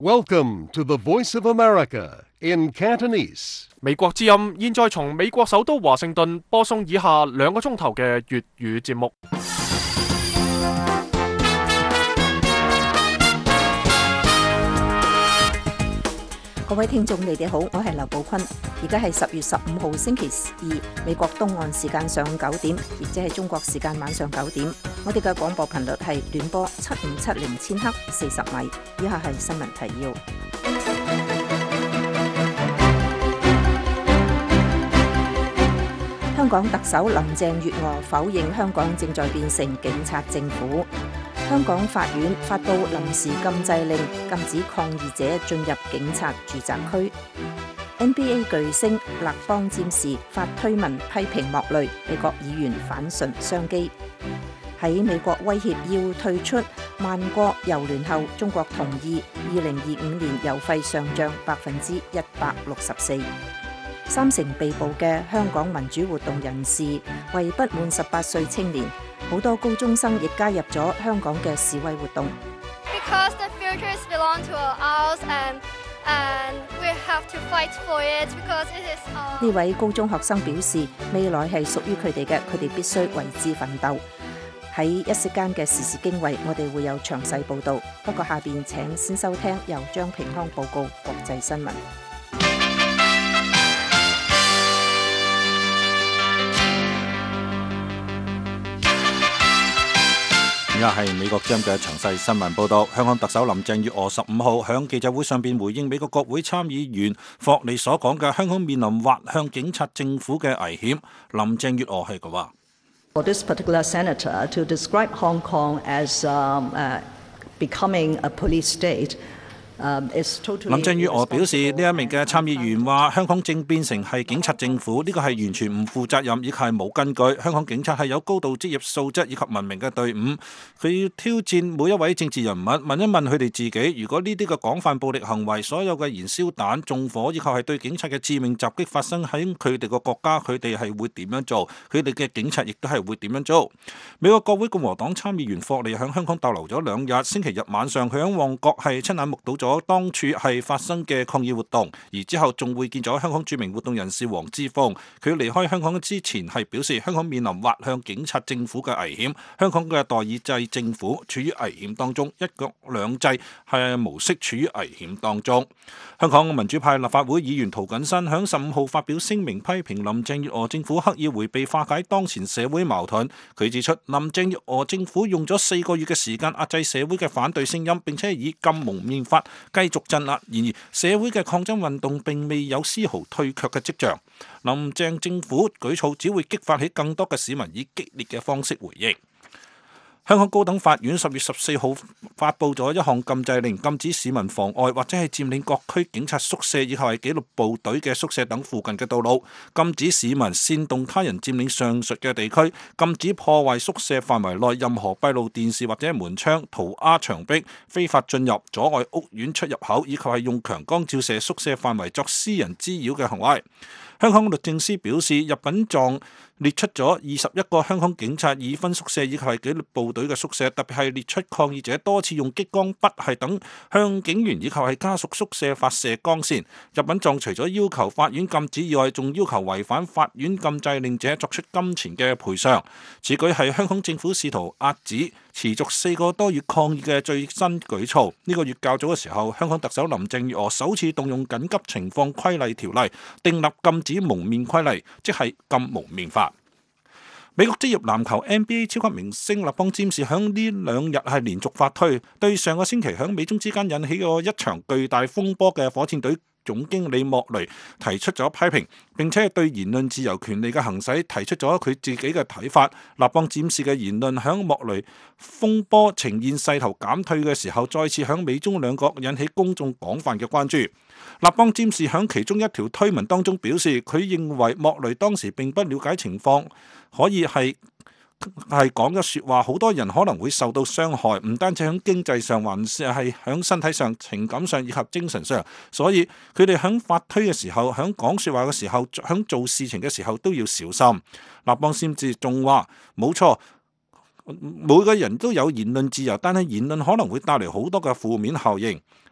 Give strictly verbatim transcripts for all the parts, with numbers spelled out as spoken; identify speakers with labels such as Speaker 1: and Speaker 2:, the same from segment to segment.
Speaker 1: Welcome to the Voice of America in Cantonese.
Speaker 2: 美國之音現在從美國首都華盛頓播送以下兩個鐘頭嘅粵語節目。
Speaker 3: 各位聽眾，你哋好，我係劉寶坤。而家係十月十五號星期二，美國東岸時間上午九點，亦即係中國時間晚上九點。我哋嘅廣播頻率係短波七五七零千赫四十米。以下係新聞提要。香港特首林鄭月娥否認香港正在變成警察政府。香港法院發布臨時禁制令，禁止抗議者進入警察住宅區。N B A 巨星勒邦占士發推文批評莫雷，美國議員反唇相譏。喺美國威脅要退出萬國郵聯後，中國同意二零二五年郵費上漲百分之一百六十四。三成被捕嘅香港民主活動人士為不滿十八歲青年。好多高中生亦加入咗香港嘅示威活動。
Speaker 4: Because the futures belong to us and and we have to fight for it because it is our。
Speaker 3: 呢位高中學生表示，未來係屬於佢哋嘅，佢哋必須為之奮鬥。喺一息間嘅時事經緯，我哋會有詳細報導。不過下邊請先收聽由張平康報告國際新聞。
Speaker 5: 而家係美國之音嘅詳細新聞報道。香港特首林鄭月娥十五號喺記者會上邊回應美國國會參議員霍利所講嘅香港面臨滑向警察政府嘅危險。林鄭月娥係咁話。
Speaker 6: For this particular senator to describe Hong Kong as um, uh, becoming a police state.
Speaker 5: 林鄭月娥表示，呢一名嘅參議員話香港正變成係警察政府，呢個係完全唔負責任，以及係冇根據。香港警察係有高度職業素質以及文明嘅隊伍。佢要挑戰每一位政治人物，問一問佢哋自己，如果呢啲嘅廣泛暴力行為，所有嘅燃燒彈、縱火以及係對警察嘅致命襲擊發生喺佢哋個國家，佢哋係會點樣做？佢哋嘅警察亦都係會點樣做？美國國會共和黨參議員霍利喺香港逗留咗兩日，星期日晚上佢喺旺角係親眼目睹咗當處係發生嘅抗議活動，而之後仲會見咗香港著名活動人士黃之鋒。佢離開香港之前係表示，香港面臨滑向警察政府嘅危險，香港嘅代議制政府處於危險當中，一國兩制係模式處於危險當中。香港民主派立法會議員涂謹申響十五號發表聲明，批評林鄭月娥政府刻意迴避化解當前社會矛盾。佢指出，林鄭月娥政府用咗四個月嘅時間壓制社會嘅反對聲音，並且以禁蒙面法繼續鎮壓，然而社會嘅抗爭運動並未有絲毫退卻嘅跡象。林鄭政府舉措只會激發起更多嘅市民以激烈嘅方式回應。香港高等法院十月十四號發布咗一項禁制令，禁止市民妨礙或者係佔領各區警察宿舍以及係紀律部隊嘅宿舍等附近嘅道路，禁止市民煽動他人佔領上述嘅地區，禁止破壞宿舍範圍內任何閉路電視或者門窗、塗鴉牆壁、非法進入、阻礙屋苑出入口以及係用強光照射宿舍範圍作私人滋擾嘅行為。香港律政司表示，入稟狀列出咗二十一個香港警察已婚宿舍以及係紀律部隊嘅宿舍，特別係列出抗議者多次用激光筆係等向警員以及係家屬宿舍發射光線。入稟狀除咗要求法院禁止以外，仲要求違反法院禁制令者作出金錢嘅賠償。此舉係香港政府試圖遏止持續四個多月抗議嘅最新舉措。呢個月較早嘅時候，香港特首林鄭月娥首次動用緊急情況規例條例，訂立禁止蒙面規例，即係禁蒙面法。美國職業籃球 N B A 超級明星勒邦占士響呢兩日係連續發推，對上個星期響美中之間引起過一場巨大風波嘅火箭隊總經理莫雷提出咗批評，並且係對言論自由權利嘅行使提出咗佢自己嘅睇法。勒邦占士嘅言論響莫雷風波呈現勢頭減退嘅時候，再次響美中兩國引起公眾廣泛嘅關注。勒邦占士響其中一條推文當中表示，佢認為莫雷當時並不了解情況，可以係係講嘅説話，好多人可能會受到傷害，唔單止喺經濟上，還是係喺身體上、情感上以及精神上。所以佢哋喺發推嘅時候、喺講説話嘅時候、喺做事情嘅時候都要小心。勒邦占士仲話：冇錯，每個人都有言論自由，但係言論可能會帶嚟好多嘅負面效應。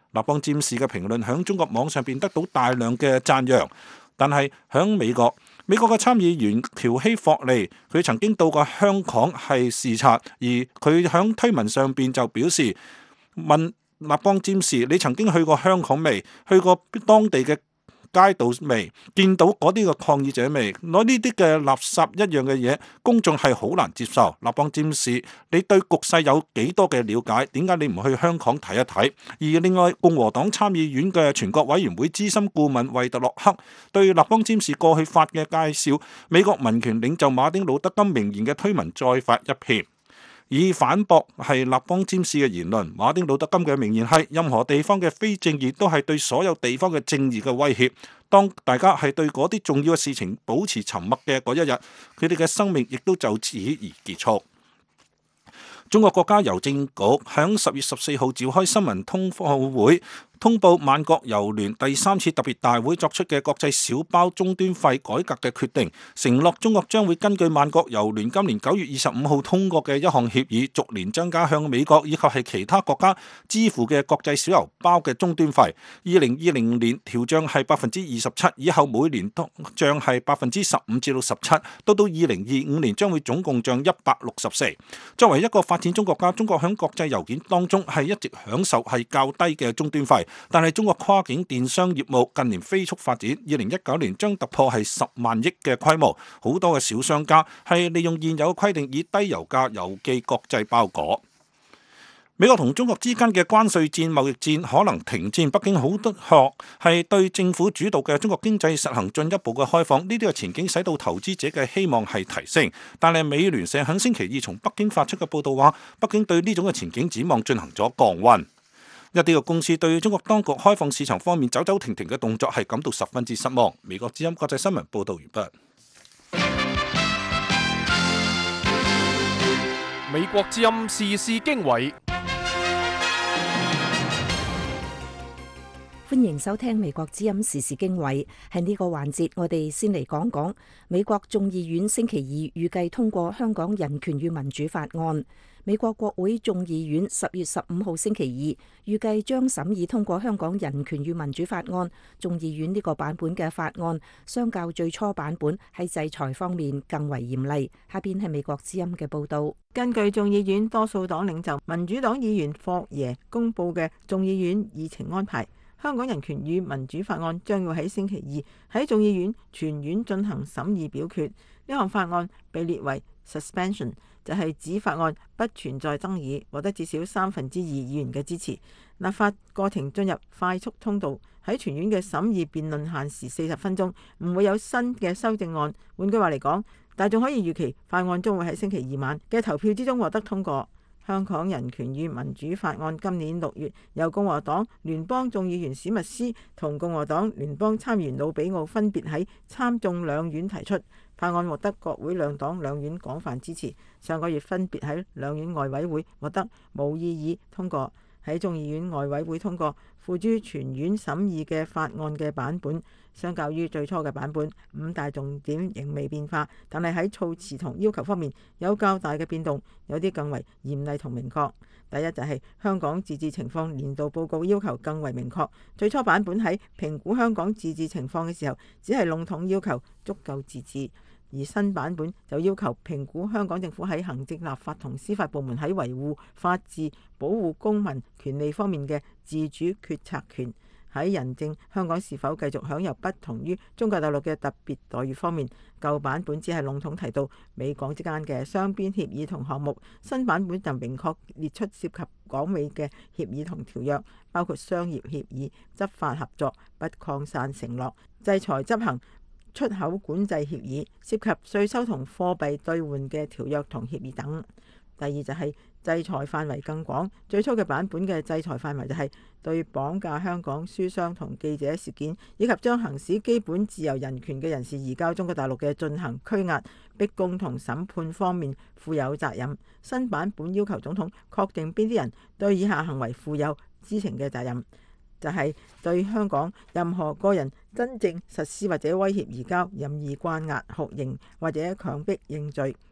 Speaker 5: 立邦占士嘅評論響中國網上邊得到大量嘅讚揚，但係響美國，美國嘅參議員喬希霍利，佢曾經到過香港係視察，而佢響推文上邊就表示問立邦占士：你曾經去過香港未？去過當地嘅街道未？見到嗰啲嘅抗議者未？攞呢啲嘅垃圾一樣嘅嘢，公眾係好難接受。立邦占士，你對局勢有幾多嘅了解？點解你唔去香港睇一睇？而另外，共和黨參議院嘅全國委員會資深顧問惠特洛克對立邦占士過去發嘅介紹，美國民權領袖馬丁路德金名言嘅推文再發一篇，以反駁係立邦占士嘅言論。馬丁路德金嘅名言係：任何地方嘅非正義都係對所有地方嘅正義嘅威脅。當大家係對嗰啲重要嘅事情保持沉默嘅嗰一日，佢哋嘅生命亦都就此而結束。中國國家郵政局響十月十四號召開新聞通報會，通報萬國郵聯第三次特別大會作出嘅國際小包終端費改革嘅決定，承諾中國將會根據萬國郵聯今年九月二十五號通過嘅一項協議，逐年增加向美國以及係其他國家支付嘅國際小郵包嘅終端費。二零二零年調漲係百分之二十七，以後每年通漲係百分之十五至到十七，到到二零二五年將會總共漲一百六十四。作為一個發展中國家，中國響國際郵件當中係一直享受係較低嘅終端費。但係中國跨境電商業務近年飛速發展，二零一九年將突破係十萬億嘅規模，好多嘅小商家係利用現有規定以低郵價郵寄國際包裹。美國同中國之間嘅關稅戰、貿易戰可能停戰，北京好多學係對政府主導嘅中國經濟實行進一步嘅開放，呢啲嘅前景使到投資者嘅希望係提升。但係美聯社喺星期二從北京發出嘅報道話，北京對呢種嘅前景展望進行咗降溫。一啲嘅公司對中國當局開放市場方面走走停停嘅動作係感到十分之失望。美國之音國際新聞報道完畢。
Speaker 2: 美國之音時事經緯，
Speaker 3: 歡迎收聽美國之音時事經緯。喺呢個環節，我哋先嚟講講美國眾議院星期二預計通過香港人權與民主法案。美國國會眾議院十月十五號星期二預計將審議通過香港人權與民主法案。眾議院呢個版本嘅法案相較最初版本喺制裁方面更為嚴厲。下邊係美國之音嘅報道。
Speaker 7: 根據眾議院多數黨領袖民主黨議員霍耶公布嘅眾議院議程安排，香港人權與民主法案將要喺星期二喺眾議院全院進行審議表決。呢項法案被列為 suspension， 就係指法案不存在爭議，獲得至少三分之二議員嘅支持。立法過程進入快速通道，喺全院嘅審議辯論限時四十分鐘，唔會有新嘅修正案。換句話嚟講，大眾可以預期法案將會喺星期二晚嘅投票之中獲得通過。香港人權與民主法案今年六月由共和黨聯邦眾議員史密斯同共和黨聯邦參議員魯比奧分別喺參眾兩院提出，法案獲得國會兩黨兩院廣泛支持。上個月分別喺兩院外委會獲得無異議通過。喺眾議院外委會通過付諸全院審議嘅法案嘅版本，相較於最初嘅版本，五大重點仍未變化，但係喺措辭同要求方面有較大嘅變動，有啲更為嚴厲同明確。第一就係香港自治情況年度報告要求更為明確，最初版本喺評估香港自治情況嘅時候，只係籠統要求足夠自治。而新版本就要求評估香港政府喺行政、立法同司法部門喺維護法治、保護公民權利方面嘅自主決策權。喺人證香港是否繼續享有不同於中國大陸嘅特別待遇方面，舊版本只係籠統提到美港之間嘅雙邊協議同項目，新版本就明確列出涉及港美嘅協議同條約，包括商業協議、執法合作、不擴散承諾、制裁執行、出口管制協議，涉及稅收同貨幣兌換嘅條約同協議等。第二就係制裁範圍更廣，最初嘅版本嘅制裁範圍就係對綁架香港書商同記者事件，以及將行使基本自由人權嘅人士移交中國大陸嘅進行拘押、逼供同審判方面負有責任。新版本要求總統確定邊啲人對以下行為負有知情嘅責任，就係對香港任何個人真正實施或者威脅移交、任意關押、酷刑或者強迫認罪，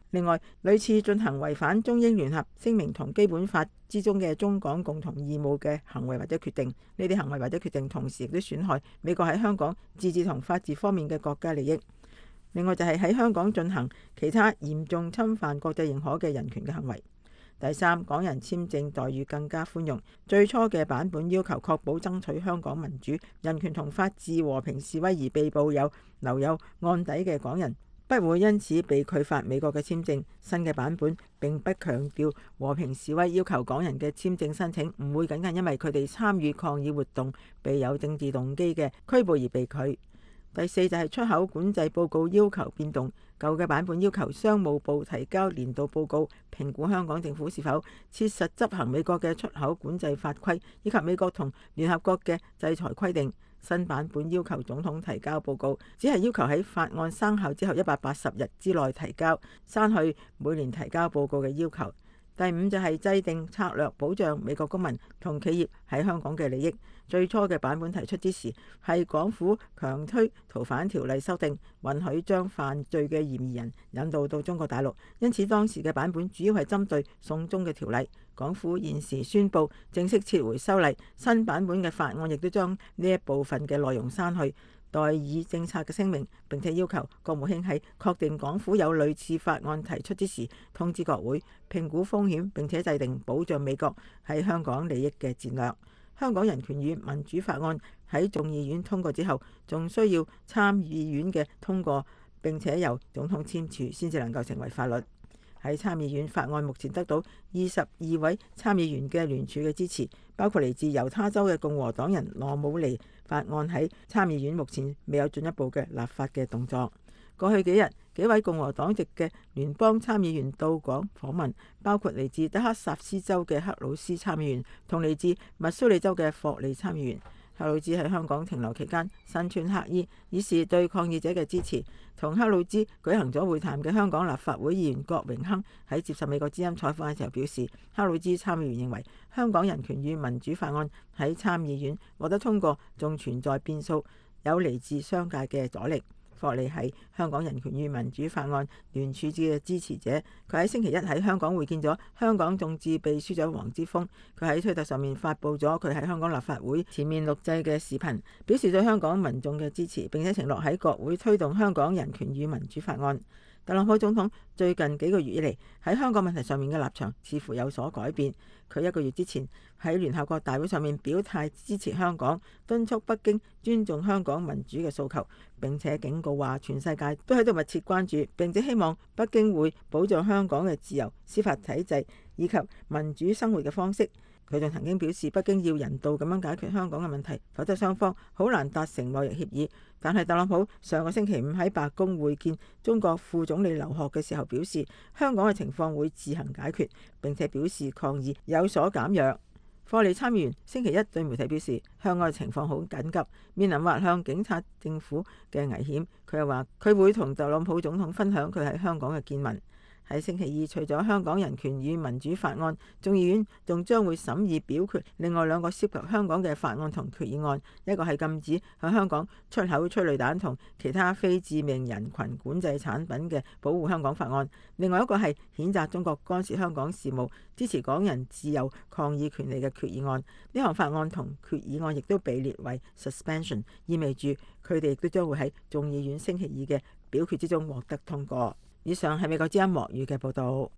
Speaker 7: 另外，屢次進行違反中英聯合聲明同基本法之中嘅中港共同義務嘅行為或者決定，呢啲行為或者決定同時亦都損害美國喺香港自治同法治方面嘅國家利益。另外就係喺香港進行其他嚴重侵犯國際認可嘅人權嘅行為。第三，港人簽證待遇更加寬容。最初嘅版本要求確保爭取香港民主、人權同法治和平示威而被捕有留有案底嘅港人，不會因此被拒發美國嘅簽證。新嘅版本並不強調和平示威要求港人嘅簽證申請唔會僅僅因為佢哋參與抗議活動備有政治動機嘅拘捕而被拒。第四就係出口管制報告要求變動。舊嘅版本要求商務部提交年度報告，評估香港政府是否切實執行美國嘅出口管制法規以及美國同聯合國嘅制裁規定。新版本要求總統提交報告，只係要求喺法案生效之後一百八十日之內提交，刪去每年提交報告嘅要求。第五就係制定策略保障美國公民同企業喺香港嘅利益。最初嘅版本提出之時，係港府強推逃犯條例修訂，允許將犯罪嘅嫌疑人引渡到中國大陸，因此當時嘅版本主要係針對送中嘅條例。港府現時宣布正式撤回修例，新版本嘅法案亦都將呢一部分嘅內容刪去，代以政策嘅聲明，並且要求國務卿喺確定港府有類似法案提出之時，通知國會評估風險，並且制定保障美國喺香港利益嘅戰略。香港人權與民主法案喺眾議院通過之後，仲需要參議院嘅通過，並且由總統簽署先至能夠成為法律。喺參議院，法案目前得到二十二位參議員嘅聯署嘅支持，包括嚟自猶他州嘅共和黨人羅姆尼。法案喺參議院目前未有進一步嘅立法嘅動作。過去幾日，幾位共和黨籍嘅聯邦參議員到港訪問，包括嚟自德克薩斯州嘅克魯斯參議員同嚟自密蘇里州嘅霍利參議員。克魯茲喺香港停留期間身穿黑衣，以示對抗議者嘅支持。同克魯茲舉行咗會談嘅香港立法會議員郭榮鏗喺接受美國之音採訪嘅時候表示，克魯茲參議員認為香港人權與民主法案喺參議院獲得通過，仲存在變數，有嚟自商界嘅阻力。霍利係香港人權與民主法案聯署嘅支持者，佢喺星期一喺香港會見咗香港眾志秘書長黃之鋒。佢喺推特上面發布咗佢喺香港立法會前面錄製嘅視頻，表示對香港民眾嘅支持，並且承諾喺國會推動香港人權與民主法案。特朗普總統最近幾個月以嚟喺香港問題上面嘅立場似乎有所改變。佢一個月之前喺聯合國大會上面表態支持香港，敦促北京尊重香港民主嘅訴求，並且警告話全世界都喺度密切關注，並且希望北京會保障香港嘅自由司法體制以及民主生活嘅方式。佢仲曾經表示，北京要人道咁樣解決香港嘅問題，否則雙方好難達成貿易協議。但係特朗普上個星期五喺白宮會見中國副總理劉鶴嘅時候表示，香港嘅情況會自行解決，並且表示抗議有所減弱。霍利參議員星期一對媒體表示，香港嘅情況好緊急，面臨滑向警察政府嘅危險。佢又話佢會同特朗普總統分享佢喺香港嘅見聞。喺星期二，除咗香港人權與民主法案，眾議院仲將會審議表決另外兩個涉及香港嘅法案同決議案，一個係禁止喺香港出口催淚彈同其他非致命人群管制產品嘅保護香港法案，另外一個係譴責中國干涉香港事務、支持港人自由抗議權利嘅決議案。呢項法案同決議案亦都被列為 suspension， 意味住佢哋亦都將會喺眾議院星期二嘅表決之中獲得通過。以上係美國之音莫語嘅報導。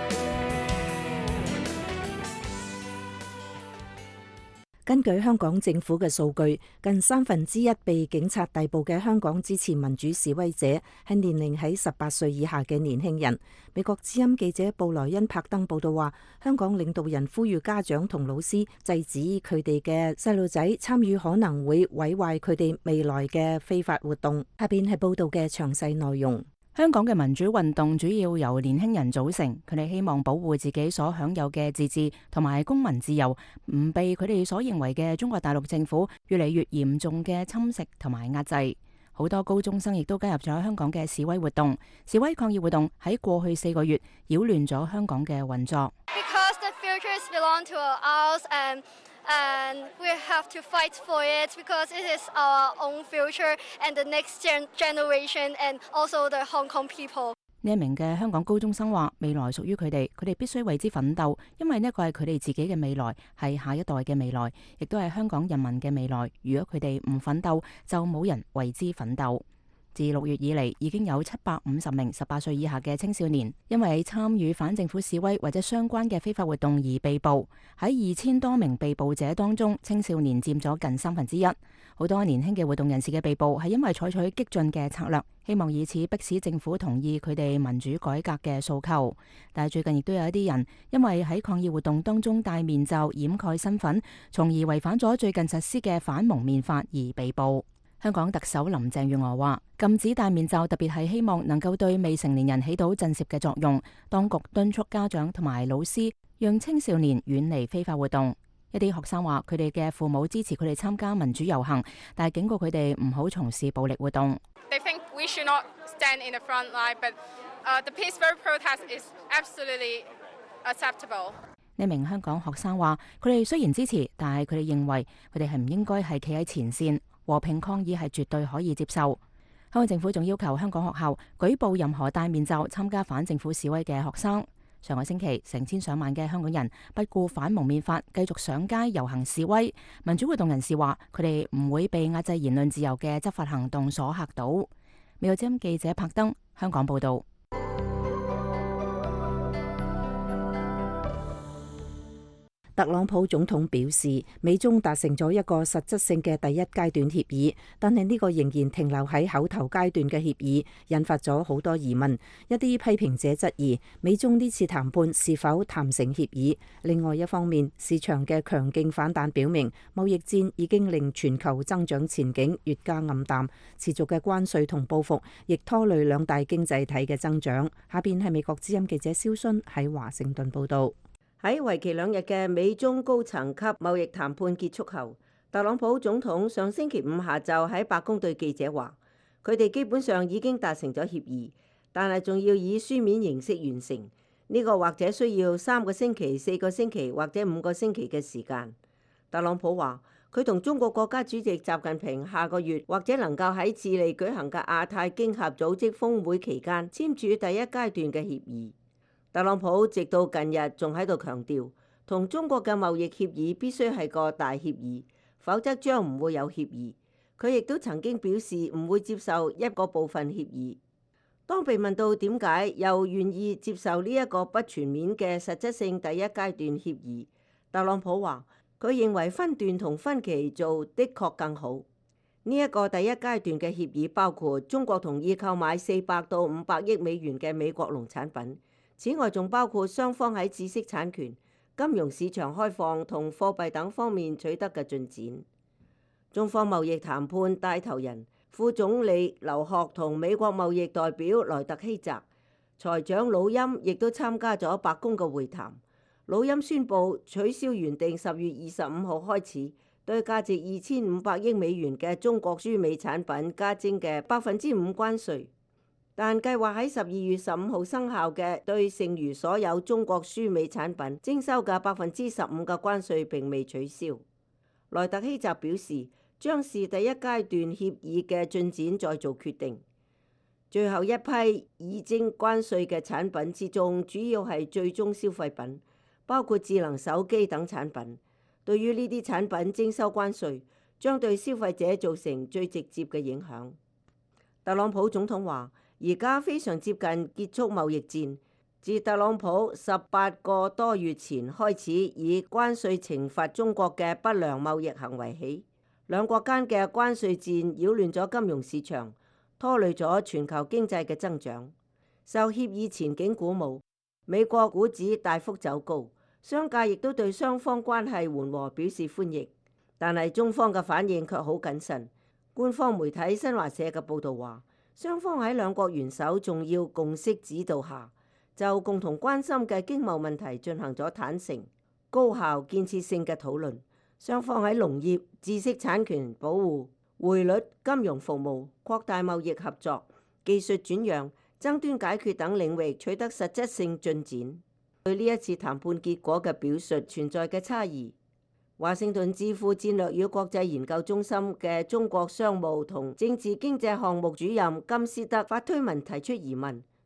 Speaker 3: 根據香港政府嘅數據，近三分之一被警察逮捕嘅香港支持民主示威者係年齡喺十八歲以下嘅年輕人。美國之音記者布萊恩柏登報道話，香港領導人呼籲家長同老師制止佢哋嘅細路仔參與可能會毀壞佢哋未來嘅非法活動。下邊係報道嘅詳細內容。
Speaker 8: 香港嘅民主運動主要由年輕人組成，佢哋希望保護自己所享有嘅自治同埋公民自由，唔被佢哋所認為嘅中國大陸政府越嚟越嚴重嘅侵蝕同埋壓制。好多高中生亦都加入咗香港嘅示威活動，示威抗議活動喺過去四個月擾亂咗香港嘅運作。
Speaker 4: Because the futures belong to us and And we have to fight for it because it is our own future and the next gen- generation and also the Hong Kong people.
Speaker 8: 呢一名嘅香港高中生話：未來屬於佢哋，佢哋必須為之奮鬥，因為呢個係佢哋自己嘅未來，係下一代嘅未來，亦都係香港人民嘅未來。如果佢哋唔奮鬥，就冇人為之奮鬥。自六月以嚟，已經有七百五十名十八歲以下嘅青少年因為參與反政府示威或者相關嘅非法活動而被捕。喺二千多名被捕者當中，青少年佔咗近三分之一。好多年輕嘅活動人士嘅被捕係因為採取激進嘅策略，希望以此迫使政府同意佢哋民主改革嘅訴求。但係最近亦都有一啲人因為喺抗議活動當中戴面罩掩蓋身份，從而違反咗最近實施嘅反蒙面法而被捕。香港特首林鄭月娥話：禁止戴面罩特別係希望能夠對未成年人起到震懾嘅作用。當局敦促家長同埋老師讓青少年遠離非法活動。一啲學生話佢哋嘅父母支持佢哋參加民主遊行，但係警告佢哋唔好從事暴力活動。
Speaker 9: They think we should not stand in the front line, but the peaceful protest is absolutely acceptable.
Speaker 8: 呢名香港學生話：佢哋雖然支持，但係佢哋認為佢哋係唔應該係企喺前線。和平抗議係絕對可以接受。香港政府仲要求香港學校舉報任何戴面罩參加反政府示威嘅學生。上個星期，成千上萬嘅香港人不顧反蒙面法，繼續上街遊行示威。民主活動人士話：佢哋唔會被壓制言論自由嘅執法行動所嚇到。美國之音記者柏登香港報道。
Speaker 3: 特朗普總統表示，美中達成咗一個實質性嘅第一階段協議，但係呢個仍然停留喺口頭階段嘅協議，引發咗好多疑問。一啲批評者質疑美中呢次談判是否談成協議。另外一方面，市場嘅強勁反彈表明，貿易戰已經令全球增長前景越加暗淡，持續嘅關稅同報復亦拖累兩大經濟體嘅增長。下邊係美國之音記者蕭勳喺華盛頓報道。喺為期兩日嘅美中高層級貿易談判結束後，特朗普總統上星期五下晝喺白宮對記者話，佢哋基本上已經達成咗協議，但係仲要以書面形式完成。呢個或者需要三個星期、四個星期或者五個星期嘅時間。特朗普話，佢同中國國家主席習近平下個月或者能夠喺智利舉行嘅亞太經合組織峰會期間簽署第一階段嘅協議。特朗普直到近日仲喺度強調，同中國嘅貿易協議必須係個大協議，否則將唔會有協議。佢亦都曾經表示唔會接受一個部分協議。當被問到點解又願意接受呢一個不全面嘅實質性第一階段協議，特朗普話佢認為分段同分期做的確更好。呢一個第一階段嘅協議包括中國同意購買四百到五百億美元嘅美國農產品。此外，仲包括雙方喺知識產權、金融市場開放同貨幣等方面取得嘅進展。中方貿易談判帶頭人副總理劉鶴同美國貿易代表萊特希澤、財長魯欽亦都參加咗白宮嘅會談。魯欽宣布取消原定十月二十五號開始對價值二千五百億美元嘅中國輸美產品加徵嘅百分之五關稅。但計劃喺十二月十五號生效嘅對剩餘所有中國輸美產品徵收嘅百分之十五嘅關稅並未取消。萊特希澤表示，將視第一階段協議嘅進展再做決定。最後一批已徵關稅嘅產品之中，主要係最終消費品，包括智能手機等產品。對於呢啲產品徵收關稅，將對消費者造成最直接嘅影響。特朗普總統話，而家非常接近結束貿易戰。自特朗普十八個多月前開始以關稅懲罰中國嘅不良貿易行為起，兩國間嘅關稅戰擾亂咗金融市場，拖累咗全球經濟嘅增長。受協議前景鼓舞，美國股指大幅走高，商界亦都對雙方關係緩和表示歡迎。但係中方嘅反應卻好謹慎。官方媒體新華社嘅報導話，雙方喺兩國元首重要共識指導下，就共同關心嘅經貿問題進行咗坦誠、高效、建設性嘅討論。雙方喺農業、知識產權保護、匯率、金融服務、擴大貿易合作、技術轉讓、爭端解決等領域取得實質性進展。對呢一次談判結果嘅表述存在嘅差異，華盛頓智庫戰略與國際研究中心嘅中國商務同政治經濟項目主任金斯德發推文提出疑問。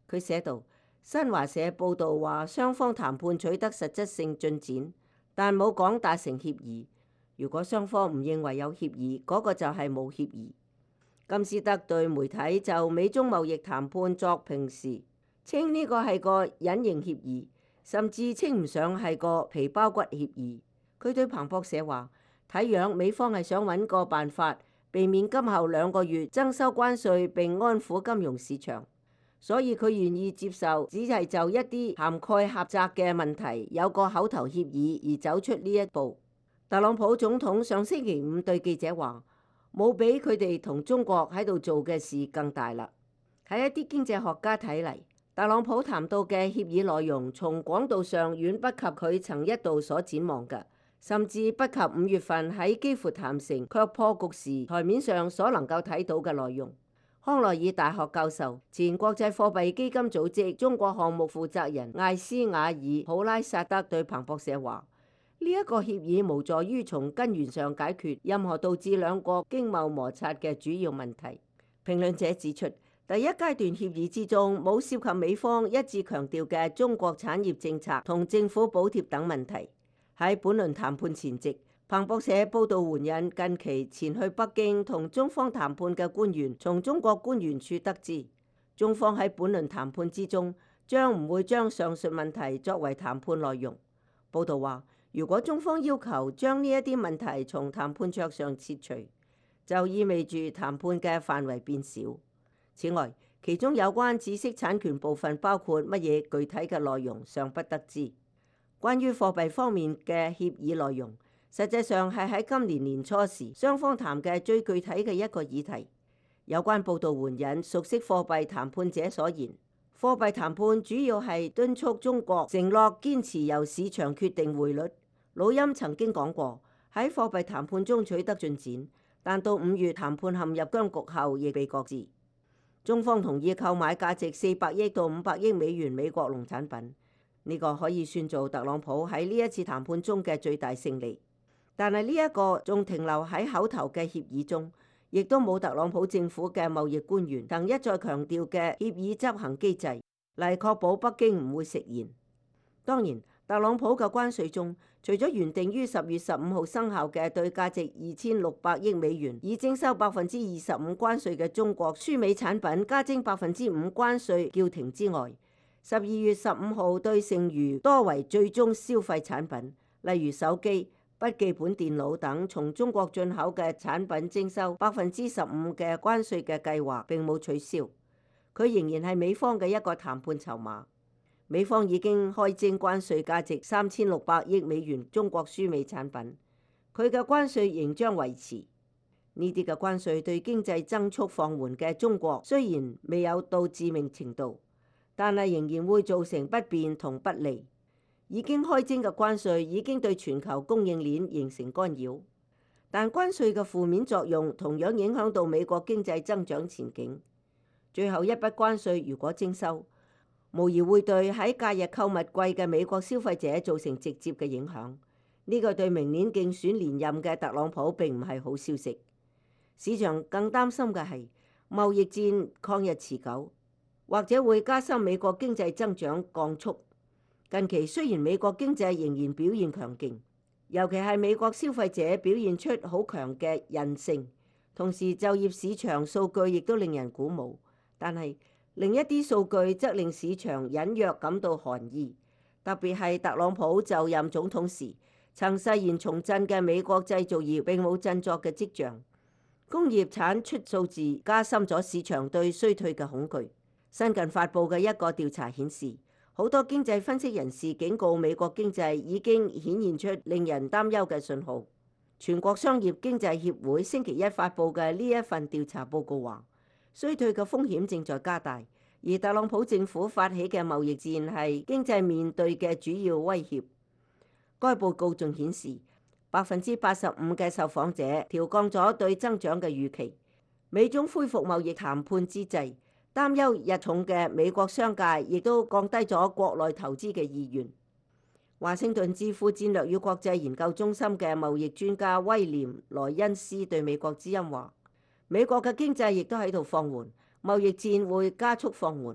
Speaker 10: 佢寫道：新華社報道話，雙方談判取得實質性進展，但冇講達成協議。如果雙方唔認為有協議，嗰個就係冇協議。金斯德對媒體就美中貿易談判作評時，稱呢個係個隱形協議，甚至稱唔上係個皮包骨協議。佢對彭博社話：睇樣美方係想揾個辦法，避免今後兩個月增收關稅並安撫金融市場，所以佢願意接受只係就一啲涵蓋狹窄嘅問題有個口頭協議而走出呢一步。特朗普總統上星期五對記者話：冇比佢哋同中國喺度做嘅事更大啦。喺一啲經濟學家睇嚟，特朗普談到嘅協議內容從廣度上遠不及佢曾一度所展望嘅，甚至不及五月份喺基輔談成卻破局時台面上所能夠睇到嘅內容。康奈爾大學教授、前國際貨幣基金組織中國項目負責人艾斯瓦爾普拉薩德對彭博社話：呢一個協議無助於從根源上解決任何導致兩國經貿摩擦嘅主要問題。評論者指出，第一階段協議之中冇涉及美方一致強調嘅中國產業政策同政府補貼等問題。喺本輪談判前夕，彭博社報道援引近期前去北京同中方談判嘅官員從中國官員處得知，中方喺本輪談判之中將唔會將上述問題作為談判內容。報道話，如果中方要求將呢一啲問題從談判桌上撤除，就意味住談判嘅範圍變小。此外，其中有關知識產權部分包括乜嘢具體嘅內容尚不得知。關於貨幣方面嘅協議內容，實際上係喺今年年初時雙方談嘅最具體嘅一個議題。有關報道援引熟悉貨幣談判者所言，貨幣談判主要係敦促中國承諾堅持由市場決定匯率。老欽曾經講過，喺貨幣談判中取得進展，但到五月談判陷入僵局後亦被擱置。中方同意購買價值四百億到五百億美元美國農產品，呢個可以算做特朗普喺呢一次談判中嘅最大勝利。但係呢一個仲停留喺口頭嘅協議中，亦都冇特朗普政府嘅貿易官員曾一再強調嘅協議執行機制嚟確保北京唔會食言。當然，特朗普嘅關稅中，除咗原定於十月十五號生效嘅對價值二千六百億美元已徵收百分之二十五關稅嘅中國輸美產品加徵百分之五關稅叫停之外，十二月十五號對剩餘多為最終消費產品，例如手機、筆記本電腦等從中國進口嘅產品徵收百分之十五嘅關稅嘅計劃並冇取消，佢仍然係美方嘅一個談判籌碼。美方已經開徵關稅價值三千六百億美元中國輸美產品，佢嘅關稅仍將維持。呢啲嘅關稅對經濟增速放緩嘅中國雖然未有到致命程度，但係仍然會造成不便同不利。已經開徵嘅關稅已經對全球供應鏈形成干擾，但關稅嘅負面作用同樣影響到美國經濟增長前景。最後一筆關稅如果徵收，無疑會對喺假日購物季嘅美國消費者造成直接嘅影響。呢個對明年競選連任嘅特朗普並唔係好消息。市場更擔心嘅係貿易戰抗日持久，或者會加深美國經濟增長降速。近期雖然美國經濟仍然表現強勁，尤其係美國消費者表現出好強嘅韌性，同時就業市場數據亦都令人鼓舞，但係另一啲數據則令市場隱約感到寒意，特別係特朗普就任總統時曾誓言重振嘅美國製造業並冇振作嘅跡象，工業產出數字加深咗市場對衰退嘅恐懼。新近發布嘅一個調查顯示，好多經濟分析人士警告美國經濟已經顯現出令人擔憂嘅信號。全國商業經濟協會星期一發布嘅呢一份調查報告話，衰退嘅風險正在加大，而特朗普政府發起嘅貿易戰係經濟面對嘅主要威脅。該報告仲顯示，百分之八十五嘅受訪者調降咗對增長嘅預期。美中恢復貿易談判之際，擔憂日重嘅美國商界亦都降低咗國內投資嘅意願。華盛頓智庫戰略與國際研究中心嘅貿易專家威廉萊恩斯對美國之音話，美國嘅經濟亦都喺度放緩，貿易戰會加速放緩，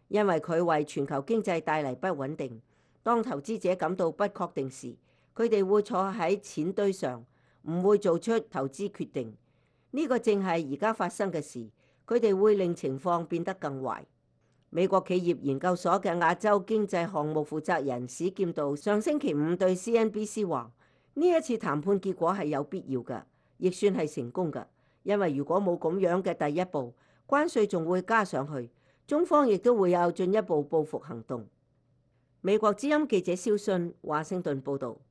Speaker 10: 因為佢為全球經濟帶嚟不穩定。當投資者感到不確定時，佢哋會坐喺錢堆上，唔會做出投資決定。呢個正係而家發生嘅事，佢哋會令情況變得更壞。美國企業研究所嘅亞洲經濟項目負責人史劍道上星期五對 C N B C 話：呢一次談判結果係有必要嘅，亦算係成功嘅。因為如果冇咁樣嘅第一步，關稅仲會加上去，中方亦都會有進一步報復行動。美國之音記者蕭信華盛頓報導。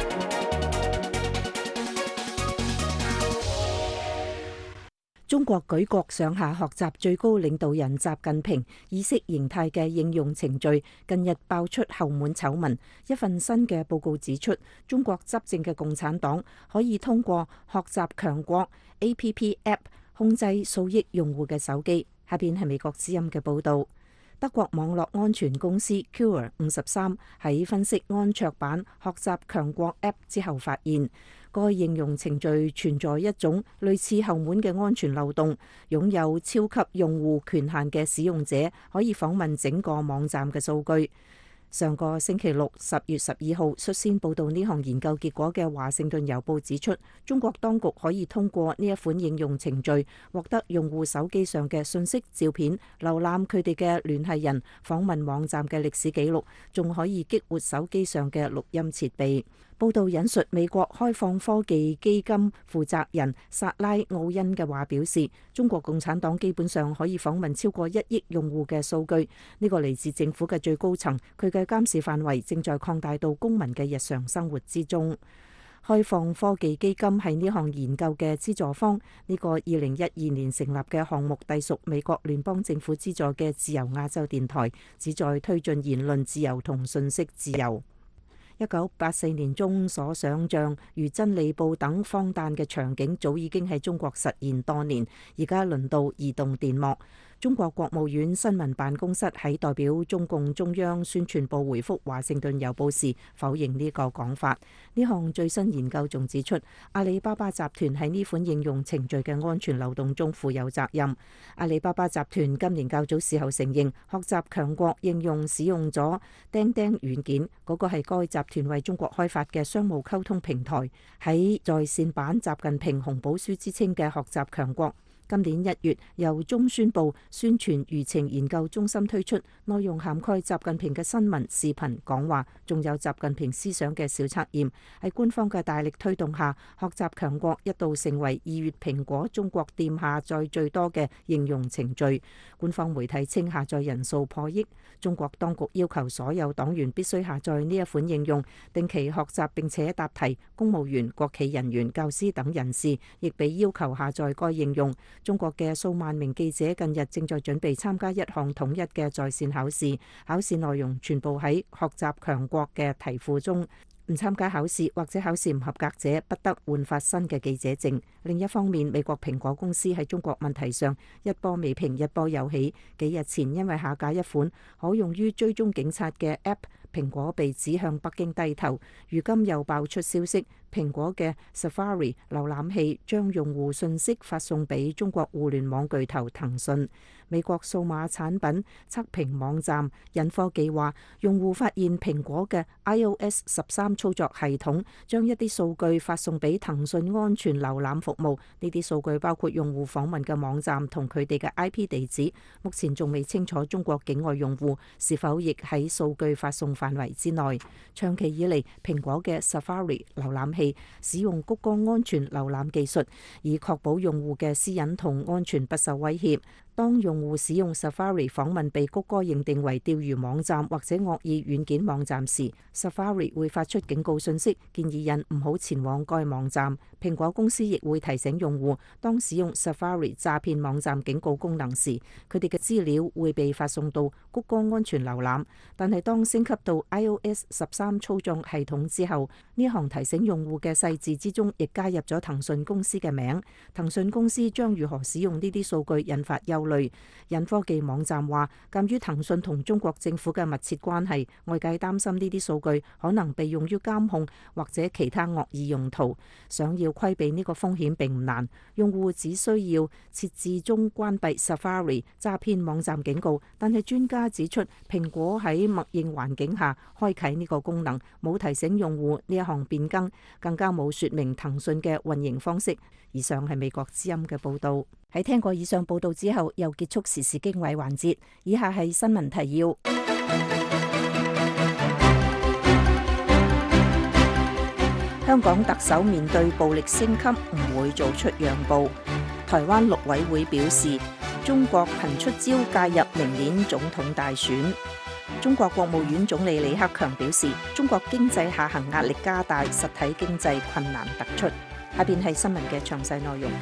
Speaker 3: 中國舉國上下學習最高領導人習近平意識形態嘅應用程序，近日爆出後門醜聞。一份新嘅報告指出，中國執政嘅共產黨可以通過學習強國 A P P App 控制數億用戶嘅手機。下邊係美國之音嘅報導。德國網絡安全公司 Cure 五十三喺分析安卓版學習強國 App 之後發現，該應用程序存在一種類似後門嘅安全漏洞，擁有超級用戶權限嘅使用者可以訪問整個網站嘅數據。上個星期六十月十二號率先報導呢項研究結果嘅《華盛頓郵報》指出，中國當局可以通過呢一款應用程序獲得用戶手機上嘅信息、照片、瀏覽佢哋嘅聯繫人、訪問網站嘅歷史記錄，仲可以激活手機上嘅錄音設備。報道引述美國開放科技基金負責人薩拉奧恩嘅話表示，中國共產黨基本上可以訪問超過一億用戶嘅數據。呢個嚟自政府嘅最高層，佢嘅監視範圍正在擴大到公民嘅日常生活之中。開放科技基金係呢項研究嘅資助方。呢個二零一二年成立嘅項目隸屬美國聯邦政府資助嘅自由亞洲電台，旨在推進言論自由同信息自由。一九八四年中所想像如真理報等荒誕嘅場景，早已經喺中國實現多年。而家輪到移動電幕。中國國務院新聞辦公室喺代表中共中央宣傳部回覆華盛頓郵報時否認呢個講法。呢項最新研究仲指出，阿里巴巴集團喺呢款應用程序嘅安全漏洞中負有責任。阿里巴巴集團今年較早時候承認，學習強國應用使用咗釘釘軟件，嗰個係該集團為中國開發嘅商務溝通平台。喺在線版習近平紅寶書之稱嘅學習強國，今年一月由中宣部宣傳輿情研究中心推出，內容涵蓋習近平嘅新聞、視頻、講話，仲有習近平思想嘅小測驗。喺官方嘅大力推動下，學習強國一度成為二月蘋果中國店下載最多嘅應用程序。官方媒體稱下載人數破億。中國當局要求所有黨員必須下載呢一款應用，定期學習並且答題。公務員、國企人員、教師等人士亦被要求下載該應用。中國嘅數萬名記者近日正在準備參加一項統一嘅在線考試，考試內容全部喺學習強國嘅題庫中。唔參加考試或者考試唔合格者不得換發新嘅記者證。另一方面，美國蘋果公司喺中國問題上一波未平一波又起。幾日前因為下架一款可用於追蹤警察嘅 App， 蘋果被指向北京低頭。如今又爆出消息，蘋果嘅 Safari 瀏覽器將用戶信息發送俾中國互聯網巨頭騰訊。美國數碼產品測評網站引科技話，用戶發現蘋果嘅 iOS 十三操作系統將一啲數據發送俾騰訊安全瀏覽服務。呢啲數據包括用戶訪問嘅網站同佢哋嘅 I P 地址。目前仲未清楚中國境外用戶是否亦喺數據發送範圍之內。長期以嚟，蘋果嘅 Safari 瀏覽器使用谷歌安全瀏覽技術，以確保用戶嘅私隱同安全不受威脅。當用戶使用 Safari 訪問被谷歌認定為釣魚網站或者惡意軟件網站時， Safari 會發出警告信息，建議人唔好前往該網站。蘋果公司亦會提醒用戶，當使用 Safari 詐騙網站警告功能時，佢哋嘅資料會被發送到谷歌安全瀏覽。但係當升級到 iOS 十三操作系統之後，呢行提醒用戶嘅細節之中亦加入咗騰訊公司嘅名。騰訊公司將如何使用呢啲數據引發憂憂慮。印科技網站話，鑑於騰訊同中國政府嘅密切關係，外界擔心呢啲數據可能被用於監控或者其他惡意用途。想要規避呢個風險並唔難，用戶只需要設置中關閉 Safari 詐騙網站警告。但係專家指出，蘋果喺默認環境下開啟呢個功能，冇提醒用戶呢一項變更，更加冇說明騰訊嘅運營方式。以上係美國之音嘅報導。喺聽過以上報導之後，又結束時事經緯環節。以下係新聞提要。香港特首面對暴力升級，唔會做出讓步。台灣陸委會表示，中國頻出招介入明年總統大選。中國國務院總理李克強表示，中國經濟下行壓力加大，實體經濟困難突出。下邊係新聞嘅詳細內容。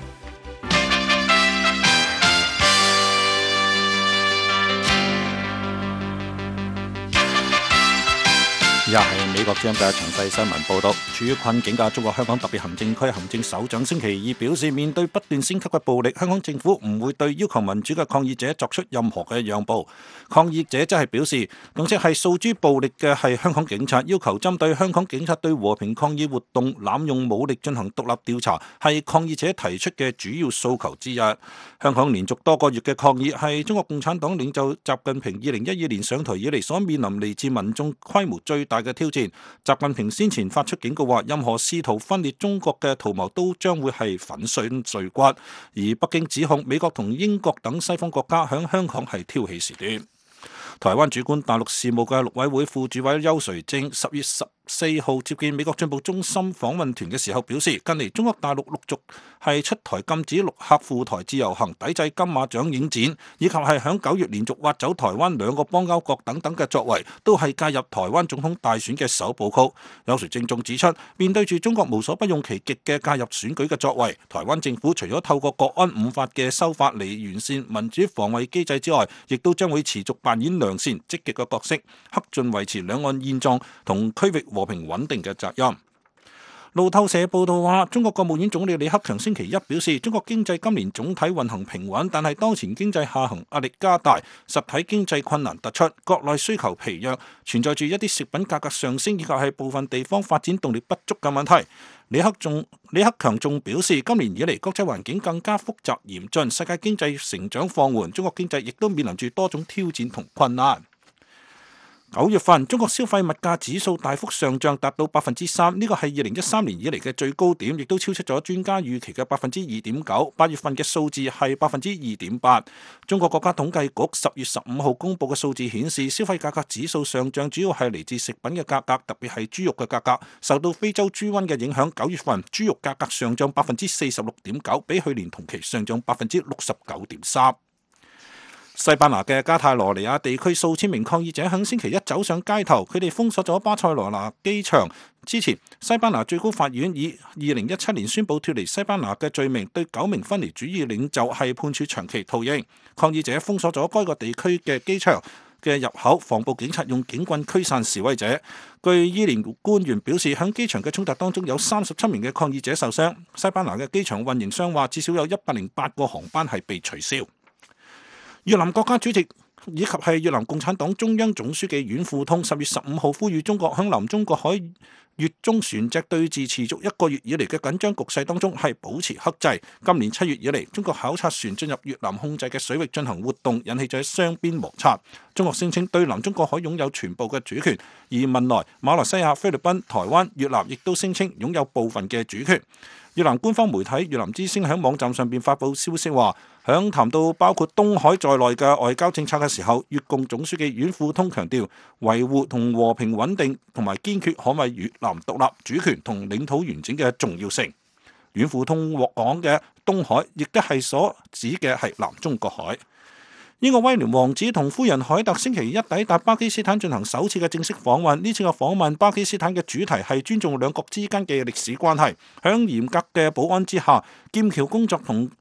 Speaker 5: 以下係美國之音嘅詳細新聞報道。處於困境嘅中國香港特別行政區行政首長星期二表示，面對不斷升級嘅暴力，香港政府唔會對要求民主嘅抗議者作出任何嘅讓步。抗議者則係表示，總之係訴諸暴力嘅係香港警察，要求針對香港警察對和平抗議活動濫用武力進行獨立調查，係抗議者提出嘅主要訴求之一。香港連續多個月嘅抗議係中國共產黨領袖習近平二零一二年上台以嚟所面臨嚟自民眾規模最大嘅挑戰。習近平先前發出警告話，任何試圖分裂中國嘅圖謀都將會係粉碎碎骨。而北京指控美國同英國等西方國家響香港係挑起事端。台灣主管大陸事務嘅陸委會副主委邱垂正十月十四號接見美國進步中心訪問團嘅時候表示，近嚟中國大陸陸續係出台禁止陸客赴台自由行、抵制金馬獎影展，以及係響九月連續挖走台灣兩個邦交國等等嘅作為，都係介入台灣總統大選嘅首部曲。邱垂正仲指出，面對住中國無所不用其極嘅介入選舉嘅作為，台灣政府除咗透過國安五法嘅修法嚟完善民主防衛機制之外，亦都將會持續扮演良善積極嘅角色，恪盡維持兩岸現狀同區域和平穩定嘅責任。路透社報道話，中國國務院總理李克強星期一表示，中國經濟今年總體運行平穩，但係當前經濟下行壓力加大，實體經濟困難突出，國內需求疲弱，存在住一啲食品價格上升以及係部分地方發展動力不足嘅問題。李克仲李克強仲表示，今年以嚟國際環境更加複雜嚴峻，世界經濟成長放緩，中國經濟亦都面臨住多種挑戰同困難。九月份中國消費物價指數大幅上漲，達到百分之三，呢個係二零一三年以嚟嘅最高點，亦都超出咗專家預期嘅百分之二點九。八月份嘅數字係百分之二點八。中國國家統計局十月十五號公佈嘅數字顯示，消費價格指數上漲主要係嚟自食品嘅價格，特別係豬肉嘅價格。受到非洲豬瘟嘅影響，九月份豬肉價格上漲百分之四十六點九，比去年同期上漲百分之六十九點三。西班牙嘅加泰羅尼亞地區數千名抗議者喺星期一走上街頭，佢哋封鎖咗巴塞羅那機場。之前，西班牙最高法院以二零一七年宣布脫離西班牙嘅罪名，對九名分離主義領袖係判處長期徒刑。抗議者封鎖咗該個地區嘅機場嘅入口，防暴警察用警棍驅散示威者。據伊聯官員表示，喺機場嘅衝突當中有三十七名嘅抗議者受傷。西班牙嘅機場運營商話，至少有一百零八個航班係被取消。越南國家主席以及係越南共產黨中央總書記阮富通十月十五號呼籲中國喺南中國海越中船隻對峙持續一個月以嚟嘅緊張局勢當中係保持克制。今年七月以嚟，中國考察船進入越南控制嘅水域進行活動，引起咗雙邊摩擦。中國聲稱對南中國海擁有全部嘅主權，而汶萊、馬來西亞、菲律賓、台灣、越南亦都聲稱擁有部分嘅主權。越南官方媒體越南之聲喺網站上邊發佈消息話，響談到包括東海在內嘅外交政策嘅時候，越共總書記阮富通強調維護同和平穩定同埋堅決捍衛越南獨立主權同領土完整嘅重要性。阮富通講嘅東海亦都係所指嘅係南中國海。英國威廉王子同夫人凱特星期一抵達巴基斯坦進行首次嘅正式訪問。呢次嘅訪問，巴基斯坦嘅主題係尊重兩國之間嘅歷史關係。響嚴格嘅保安之下，劍橋工作同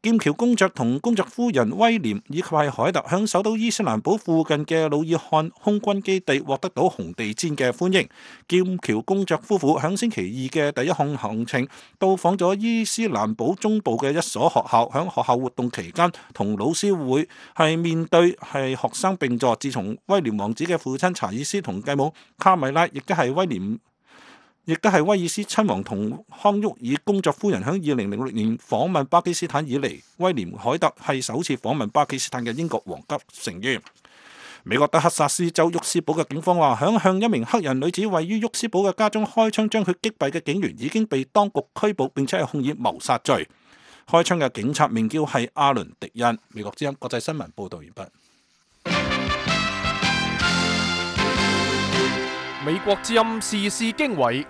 Speaker 5: 劍橋公爵同公爵夫人威廉以及係凱特響首都伊斯蘭堡附近嘅努爾漢空軍基地獲得到紅地毯嘅歡迎。劍橋公爵夫婦響星期二嘅第一項行程到訪咗伊斯蘭堡中部嘅一所學校，響學校活動期間同老師會係面對係學生並坐。自從威廉王子嘅父親查爾斯同繼母卡米拉，亦都係威廉。亦都係威爾斯親王同康沃爾公爵夫人喺二零零六年訪問巴基斯坦以嚟，威廉凱特係首次訪問巴基斯坦嘅英國皇級成員。美國德克薩斯州沃斯堡嘅警方話，響向一名黑人女子位於沃斯堡嘅家中開槍將佢擊斃嘅警員已經被當局拘捕，並且係控以謀殺罪。開槍嘅警察名叫係阿倫迪恩。美國之音國際新聞報道完畢。
Speaker 2: 美國之音時事經緯，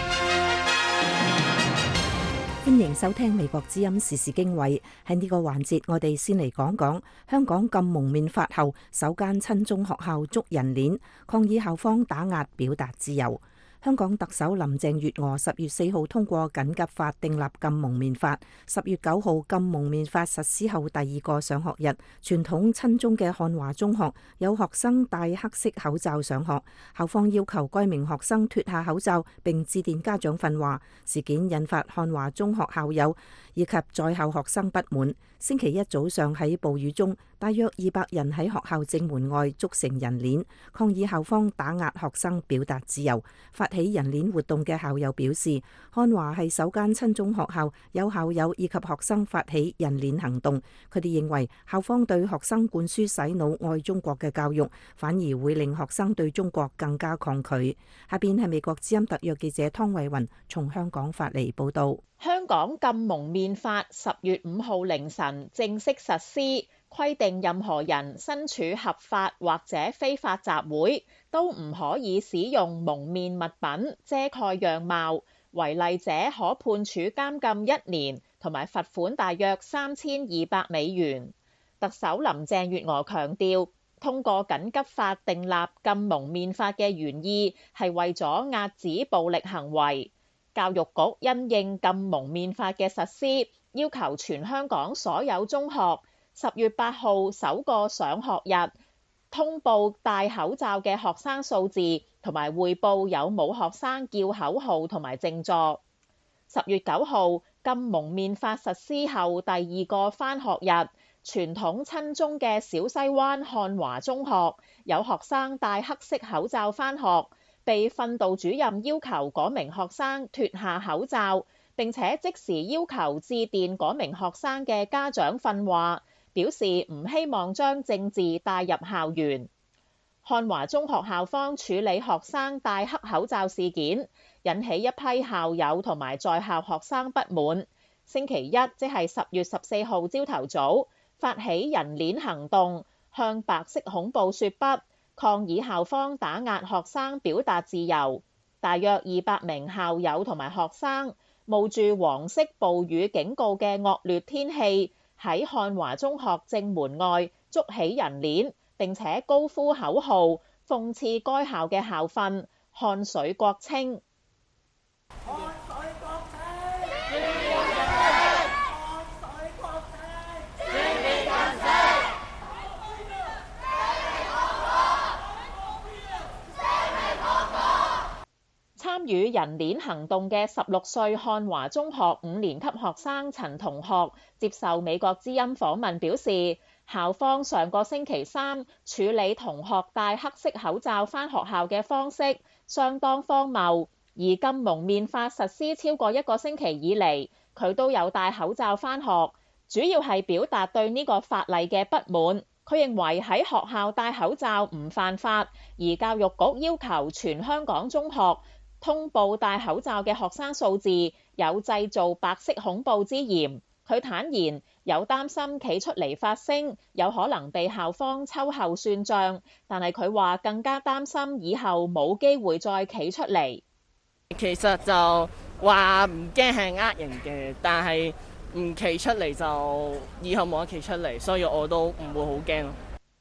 Speaker 3: 歡迎收聽美國之音時事經緯。喺呢個環節，我哋先嚟講講香港禁蒙面法後，首間親中學校捉人鏈，抗議校方打壓表達自由。香港特首林鄭月娥十月四號通過緊急法訂立禁蒙面法，十月九號禁蒙面法實施後第二個上學日，傳統親中嘅漢華中學有學生戴黑色口罩上學，校方要求該名學生脫下口罩並致電家長訓話，事件引發漢華中學校友以及在校學生不滿。星期一早上喺暴雨中，大約二百人喺學校正門外築成人鏈，抗議校方打壓學生表達自由。發起人鏈活動嘅校友表示，漢華係首間親中學校，有校友以及學生發起人鏈行動。佢哋認為校方對學生灌輸洗腦愛中國嘅教育，反而會令學生對中國更加抗拒。下邊係美國之音特約記者湯慧雲從香港發嚟報道。
Speaker 11: 香港禁蒙面法十月五號凌晨正式實施，規定任何人身處合法或者非法集會，都唔可以使用蒙面物品遮蓋樣貌，違例者可判處監禁一年，同埋罰款大約三千二百美元。特首林鄭月娥強調，通過緊急法訂立禁蒙面法嘅原意係為咗遏止暴力行為。教育局因應禁蒙面法嘅實施，要求全香港所有中學十月八號首個上學日通報戴口罩嘅學生數字，同埋匯報有冇學生叫口號同埋靜坐。十月九號禁蒙面法實施後第二個返學日，傳統親中嘅小西灣漢華中學有學生戴黑色口罩返學，被訓導主任要求嗰名學生脫下口罩，並且即時要求致電嗰名學生嘅家長訓話，表示唔希望將政治帶入校園。漢華中學校方處理學生戴黑口罩事件，引起一批校友同埋在校學生不滿。星期一即係十月十四號朝頭早，發起人鏈行動，向白色恐怖說不，抗議校方打壓學生表達自由。大約二百名校友同埋學生冒住黃色暴雨警告嘅惡劣天氣，喺漢華中學正門外築起人鏈，並且高呼口號，諷刺該校嘅校訓漢水國清。參與人鏈行動嘅十六歲漢華中學五年級學生陳同學接受美國之音訪問表示，校方上個星期三處理同學戴黑色口罩返學校嘅方式相當荒謬，而禁蒙面法實施超過一個星期以嚟，佢都有戴口罩返學，主要係表達對呢個法例嘅不滿。佢認為喺學校戴口罩唔犯法，而教育局要求全香港中學通報戴口罩嘅學生數字，有製造白色恐怖之嫌。佢坦言有擔心企出嚟發聲有可能被校方秋後算賬，但係佢話更加擔心以後冇機會再企出嚟。
Speaker 12: 其實就話唔驚係呃人嘅，但係唔企出嚟就以後冇得企出嚟，所以我都唔會好驚。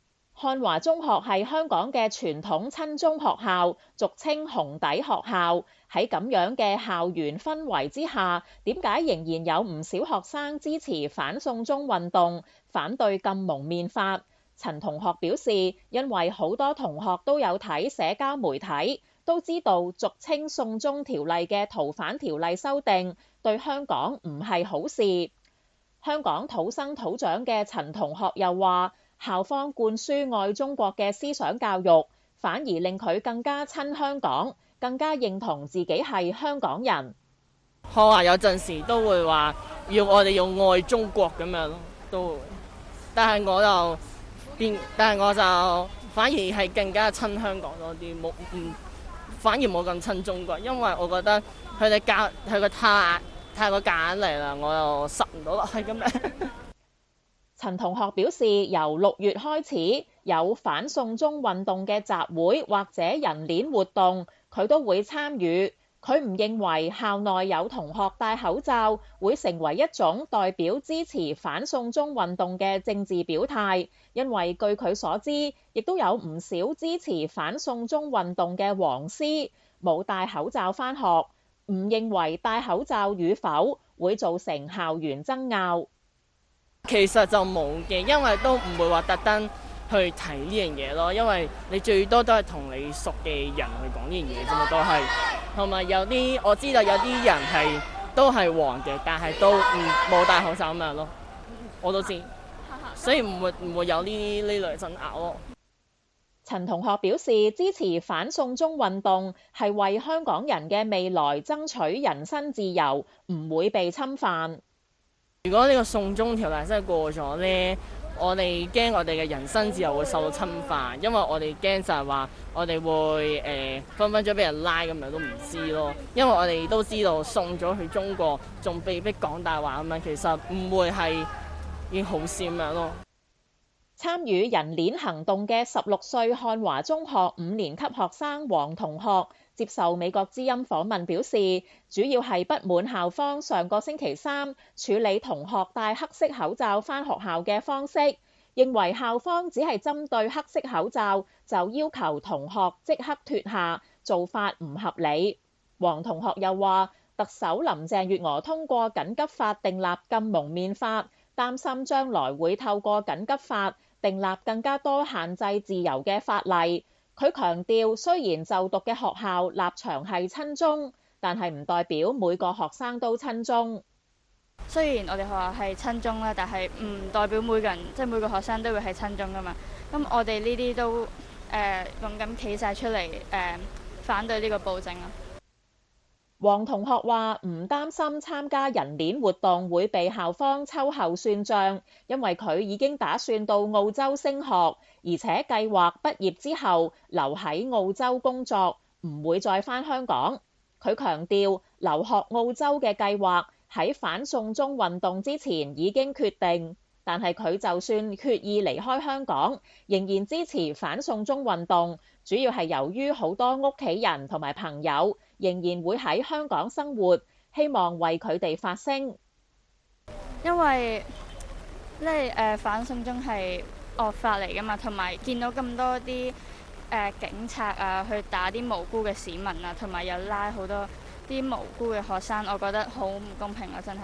Speaker 11: 漢華中學係香港嘅傳統親中學校，俗稱紅底學校。喺咁樣嘅校園氛圍之下，點解仍然有唔少學生支持反送中運動，反對禁蒙面法？陳同學表示，因為好多同學都有睇社交媒體，都知道俗稱送中條例嘅逃犯條例修訂對香港唔係好事。香港土生土長嘅陳同學又話，校方灌輸愛中國嘅思想教育，反而令佢更加親香港，更加認同自己係香港人。
Speaker 12: 學校有陣時都會話要我哋要愛中國咁樣咯，都會。但係我就變，但係我就反而係更加親香港多啲，冇唔反而冇咁親中國，因為我覺得佢哋教佢個太太過夾硬嚟啦，我又實唔到落去咁樣。
Speaker 11: 陳同學表示，由六月開始有反送中運動嘅集會或者人鏈活動，佢都會參與。佢唔認為校內有同學戴口罩會成為一種代表支持反送中運動嘅政治表態，因為據佢所知，亦都有唔少支持反送中運動嘅黃絲冇戴口罩返學，唔認為戴口罩與否會造成校園爭拗。
Speaker 12: 其實就冇嘅，因為都唔會話特登去提呢樣嘢咯，因為你最多都係同你熟嘅人去講呢樣嘢啫嘛，都係。同埋有啲我知道有啲人係都係黃嘅，但係都唔冇戴口罩咁樣咯，我都知，所以唔會唔會有呢呢類爭拗咯。
Speaker 11: 陳同學表示，支持反送中運動係為香港人嘅未來爭取人身自由，唔會被侵犯。
Speaker 12: 如果呢個送中條例真係過咗呢，我哋驚我哋嘅人身自由會受到侵犯，因為我哋驚就係話我哋會誒、呃、分分鐘俾人拉咁樣都唔知咯，因為我哋都知道送咗去中國仲被逼講大話咁樣，其實唔會係已經好事咁樣咯。
Speaker 11: 參與人鏈行動嘅十六歲漢華中學五年級學生黃同學接受美國之音訪問表示，主要係不滿校方上個星期三處理同學戴黑色口罩返學校嘅方式，認為校方只係針對黑色口罩就要求同學即刻脫下，做法唔合理。黃同學又話，特首林鄭月娥通過緊急法訂立禁蒙面法，擔心將來會透過緊急法訂立更加多限制自由嘅法例。佢強調，雖然就讀嘅學校立場係親中，但係唔代表每個學生都親中。
Speaker 4: 雖然我哋學校係親中啦，但係唔代表每個人即係每個學生都會係親中噶嘛。咁我哋呢啲都誒勇敢企晒出嚟誒、呃、反對呢個暴政啊。
Speaker 11: 黃同學話唔擔心參加人鏈活動會被校方秋後算賬，因為佢已經打算到澳洲升學，而且計劃畢業之後留喺澳洲工作，唔會再返香港。佢強調留學澳洲嘅計劃喺反送中運動之前已經決定，但係佢就算決意離開香港，仍然支持反送中運動，主要係由於好多屋企人同埋朋友仍然會喺香港生活，希望為佢哋發聲。
Speaker 4: 因為即係誒反送中係惡法嚟㗎嘛，同埋見到咁多啲誒、呃、警察啊去打啲無辜嘅市民啊，同埋又拉好多啲無辜嘅學生，我覺得好唔公平啊！真係。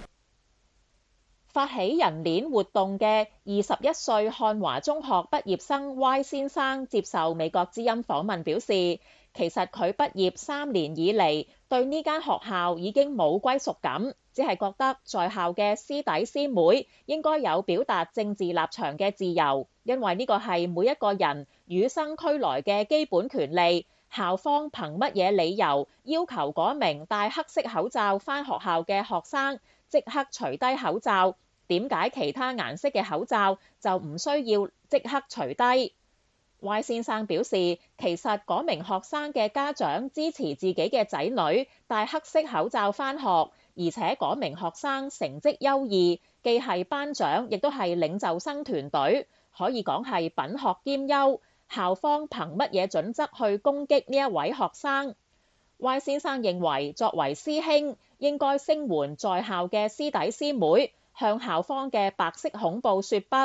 Speaker 11: 發起人鏈活動嘅二十一歲漢華中學畢業生 Y 先生接受美國之音訪問表示，其實佢畢業三年以嚟，對呢間學校已經冇歸屬感，只係覺得在校嘅師弟師妹應該有表達政治立場嘅自由，因為呢個係每一個人與生俱來嘅基本權利。校方憑乜嘢理由要求嗰名戴黑色口罩返學校嘅學生即刻除低口罩？點解其他顏色嘅口罩就唔需要即刻除低？Y 先生表示，其實嗰名學生嘅家長支持自己嘅仔女戴黑色口罩返學，而且嗰名學生成績優異，既係班長，亦都係領袖生團隊，可以講係品學兼優。校方憑乜嘢準則去攻擊呢一位學生？ Y 先生認為，作為師兄，應該聲援在校嘅師弟師妹，向校方嘅白色恐怖說不。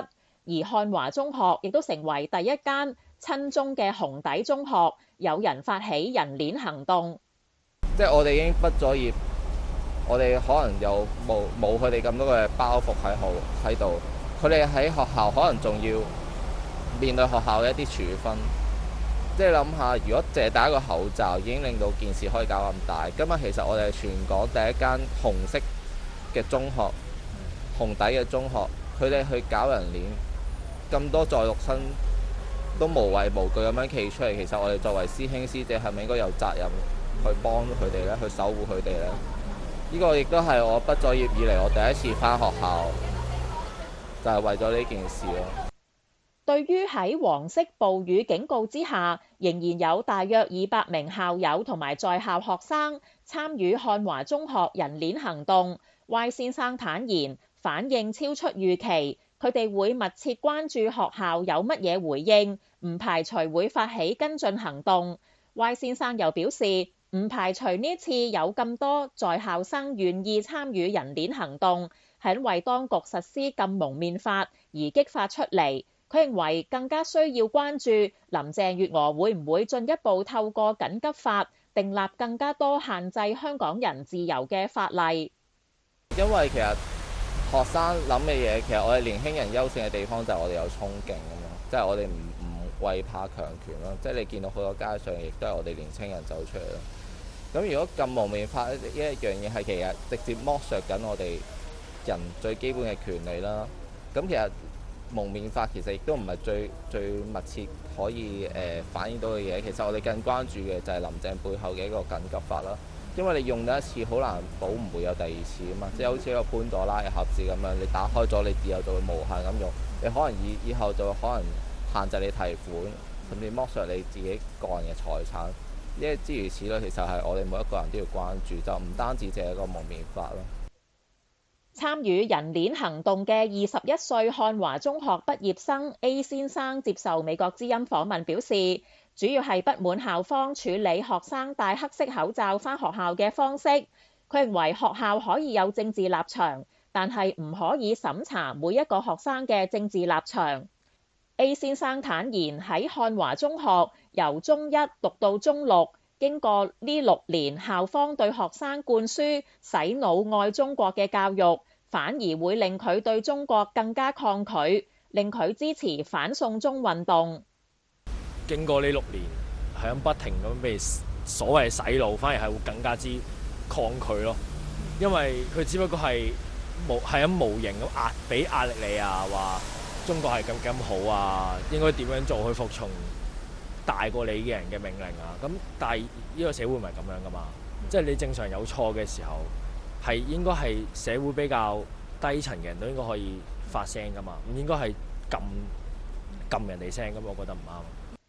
Speaker 11: 而漢華中學亦都成為第一間親中嘅紅底中學，有人發起人鏈行動。
Speaker 13: 即係我哋已經畢咗業，我哋可能又冇冇佢哋咁多嘅包袱喺度喺度，佢哋喺學校可能仲要面對學校嘅一啲處分。即係諗下，如果淨係戴一個口罩已經令到件事可以搞咁大，今日其實我哋係全港第一間紅色嘅中學，紅底嘅中學，佢哋去搞人鏈，咁多在讀生都無畏無懼咁樣企出嚟，其實我哋作為師兄師姐係咪應該有責任去幫佢哋咧，去守護佢哋咧？呢個亦都係我畢咗業以嚟我第一次返學校，就係為咗呢件事咯。
Speaker 11: 對於喺黃色暴雨警告之下，仍然有大約二百名校友同埋在校學生參與漢華中學人鏈行動，Y先生坦言反應超出預期，佢哋會密切關注學校有乜嘢回應，唔排除會發起跟進行動。Y先生又表示，唔排除呢次有咁多在校生願意參與人鏈行動，係因為當局實施禁蒙面法而激發出嚟。佢認為更加需要關注林鄭月娥會唔會進一步透過緊急法訂立更加多限制香港人自由嘅法例。
Speaker 13: 因為其實學生諗嘅嘢，其實我哋年輕人優勝嘅地方就係我哋有衝勁啊嘛，即係我哋唔唔畏怕強權咯。即係你見到好多街上亦都係我哋年輕人走出嚟咯。咁如果禁蒙面法呢一樣嘢係其實直接剝削緊我哋人最基本嘅權利啦。咁其實蒙面法其實亦都唔係最最密切可以誒、呃、反映到嘅嘢，其實我哋更關注嘅就係林鄭背後嘅一個緊急法啦。因為你用咗一次，好難保唔會有第二次啊嘛。即係好似一個潘朵拉嘅盒子咁樣，你打開咗，你以後就會無限咁用。你可能以以後就會可能限制你提款，甚至剝削你自己個人嘅財產。呢啲諸如此類，其實係我哋每一個人都要關注，就唔單止淨係一個蒙面法咯。
Speaker 11: 參與人鏈行動嘅二十一歲漢華中學畢業生 A 先生接受美國之音訪問表示，主要係不滿校方處理學生戴黑色口罩返學校嘅方式。佢認為學校可以有政治立場，但係唔可以審查每一個學生嘅政治立場。A 先生坦言喺漢華中學由中一讀到中六，經過呢六年校方對學生灌輸洗腦愛中國嘅教育，反而會令佢對中國更加抗拒，令佢支持反送中運動。
Speaker 14: 經過呢六年係咁不停咁被所謂洗腦，反而係會更加之抗拒咯，因為佢只不過係無係咁無形咁壓俾壓力你啊，話中國係咁咁好啊，應該點樣做去服從大過你嘅人嘅命令啊。咁但係呢個社會唔係咁樣噶嘛，即係你正常有錯嘅時候，係應該係社會比較低層嘅人都應該可以發聲噶嘛，唔應該係撳撳人哋聲咁，我覺得唔啱。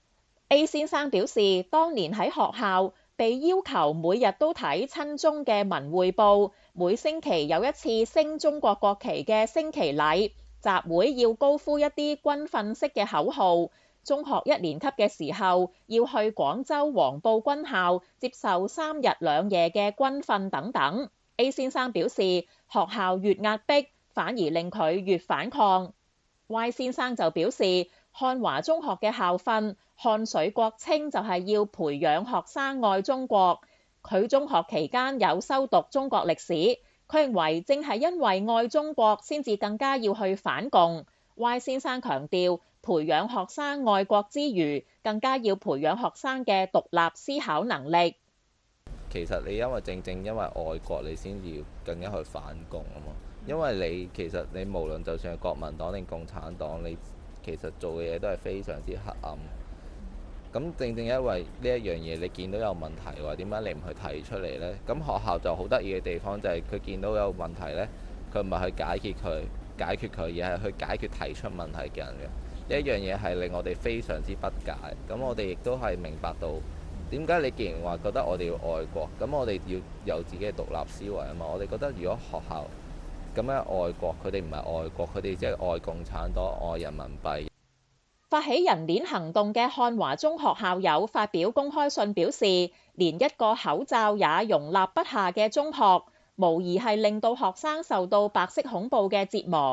Speaker 11: A 先生表示，當年喺學校被要求每日都睇親中嘅文匯報，每星期有一次升中國國旗嘅升旗禮，集會要高呼一啲軍訓式嘅口號。中學一年級嘅時候要去廣州黃埔軍校接受三日兩夜嘅軍訓等等。A 先生表示，學校越壓迫，反而令佢越反抗。Y 先生就表示，漢華中學嘅校訓漢水國清就係要培養學生愛中國。佢中學期間有修讀中國歷史，佢認為正係因為愛中國先至更加要去反共。Y 先生強調，培養學生愛國之餘，更加要培養學生嘅獨立思考能力。
Speaker 13: 其實你因為正正因為愛國，你先要更加去反共啊嘛。因為你其實你無論就算係國民黨定共產黨，你其實做嘅嘢都係非常之黑暗。咁正正因為呢一樣嘢，你見到有問題嘅話，點解你唔去提出嚟呢？咁學校就好得意嘅地方就係佢見到有問題呢，佢唔係去解決佢，解決佢，而係去解決提出問題嘅人嘅。呢一樣嘢係令我哋非常之不解。咁我哋亦都係明白到點解你既然話覺得我哋要愛國，咁我哋要有自己嘅獨立思維啊嘛。我哋覺得如果學校咁樣愛國，佢哋唔係愛國，佢哋只係愛共產黨、愛人民幣。
Speaker 11: 發起人鏈行動嘅漢華中學校友發表公開信表示，連一個口罩也容納不下嘅中學，無疑係令到學生受到白色恐怖嘅折磨。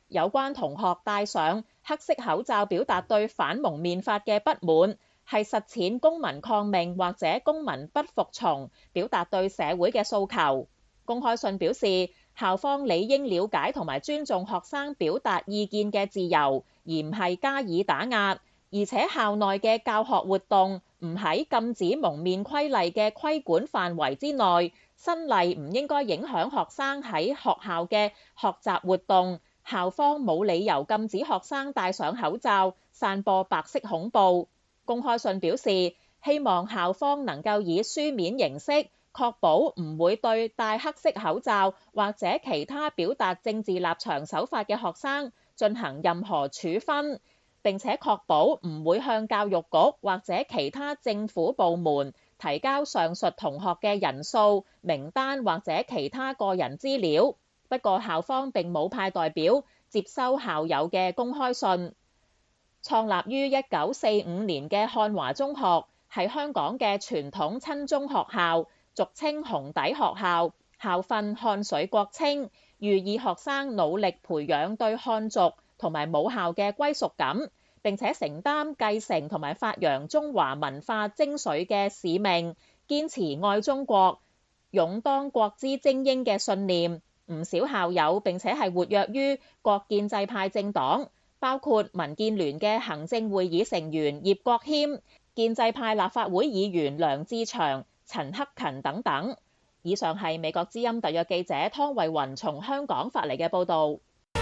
Speaker 11: 有關同學戴上黑色口罩表達對反蒙面法嘅不滿，係實踐公民抗命或者公民不服從，表達對社會嘅訴求。公開信表示，校方理應了解同埋尊重學生表達意見嘅自由，而唔係加以打壓。而且校內嘅教學活動唔喺禁止蒙面規例嘅規管範圍之內，新例唔應該影響學生喺學校嘅學習活動。校方冇理由禁止學生戴上口罩，散播白色恐怖。公開信表示，希望校方能夠以書面形式確保唔會對戴黑色口罩或者其他表達政治立場手法嘅學生進行任何處分，並且確保唔會向教育局或者其他政府部門提交上述同學嘅人數、名單或者其他個人資料。不過校方並冇派代表接收校友嘅公開信。創立於一九四五年嘅漢華中學係香港嘅傳統親中學校，俗稱紅底學校，校訓漢水國清，寓意學生努力培養對漢族同埋母校嘅歸屬感，並且承擔繼承同埋發揚中華文化精髓嘅使命，堅持愛中國、勇當國之精英嘅信念。唔少校友並且係活躍於各建制派政黨，包括民建聯嘅行政會議成員葉國謙、建制派立法會議員梁志祥、陳克勤等等。以上係美國之音特約記者湯慧雲從香港發嚟嘅報導。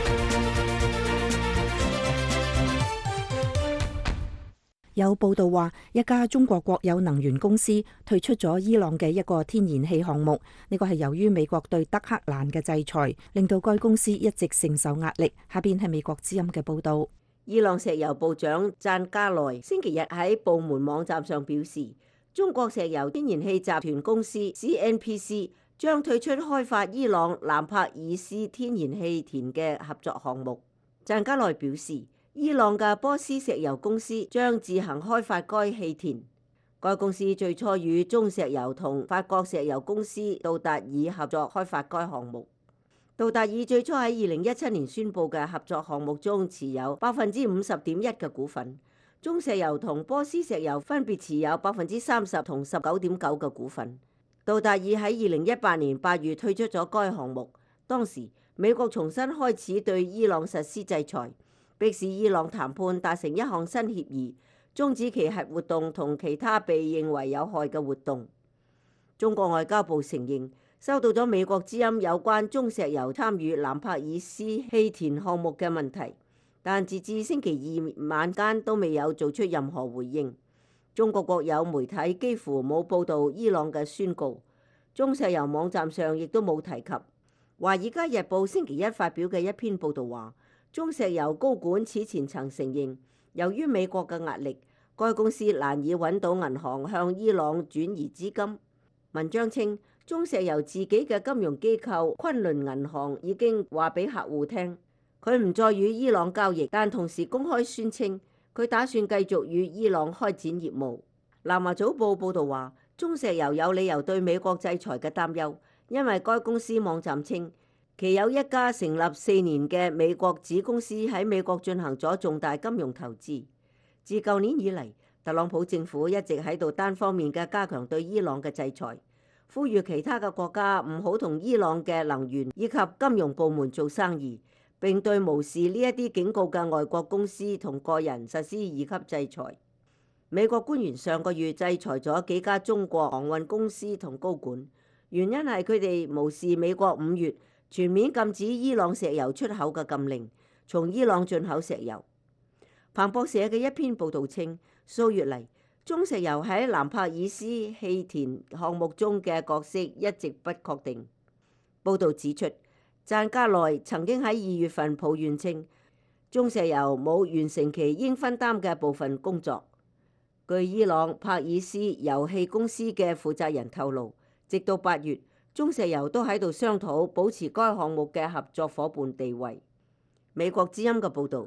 Speaker 3: 有報道話，一家中國國有能源公司退出咗伊朗嘅一個天然氣項目。呢個係由於美國對德黑蘭嘅制裁，令到該公司一直承受壓力。下邊係美國之音嘅報導。
Speaker 10: 伊朗石油部長贊加萊星期日喺部門網站上表示，中國石油天然氣集團公司 C N P C 將退出開發伊朗南帕爾斯天然氣田嘅合作項目。贊加萊表示，伊朗嘅波斯石油公司將自行開發該氣田。該公司最初與中石油同法國石油公司杜達爾合作開發該項目。杜達爾最初喺二零一七年宣布嘅合作項目中持有百分之五十點一嘅股份，中石油同波斯石油分別持有百分之三十同十九點九嘅股份。杜達爾喺二零一八年八月退出咗該項目，當時美國重新開始對伊朗實施制裁，迫使伊朗談判達成一項新協議，終止其核活動同其他被認為有害嘅活動。中國外交部承認收到咗美國之音有關中石油參與南帕爾斯氣田項目嘅問題，但截至星期二晚間都未有做出任何回應。中國國有媒體幾乎冇報導伊朗嘅宣告，中石油網站上亦都冇提及。《華爾街日報》星期一發表嘅一篇報導話，中石油高管此前曾承認，由於美國嘅壓力，該公司難以揾到銀行向伊朗轉移資金。文章稱，中石油自己嘅金融機構昆侖銀行已經話俾客戶聽，佢唔再與伊朗交易，但同時公開宣稱佢打算繼續與伊朗開展業務。南華早報報導話，中石油有理由對美國制裁嘅擔憂，因為該公司網站稱，其有一家成立四年嘅美國子公司喺美國進行咗重大金融投資。自舊年以嚟，特朗普政府一直喺度單方面嘅加強對伊朗嘅制裁，呼籲其他嘅國家唔好同伊朗嘅能源以及金融部門做生意，並對無視呢一啲警告嘅外國公司同個人實施二級制裁。美國官員上個月制裁咗幾家中國航運公司同高管，原因係佢哋無視美國五月全面禁止伊朗石油出口嘅禁令，從伊朗進口石油。彭博社嘅一篇報導稱，數月嚟，中石油喺南帕爾斯氣田項目中嘅角色一直不確定。報導指出，贊加萊曾經喺二月份抱怨稱，中石油冇完成其應分擔嘅部分工作。據伊朗帕爾斯油氣公司嘅負責人透露，直到八月，中石油都喺度商討保持該項目嘅合作夥伴地位。美國之音嘅報導。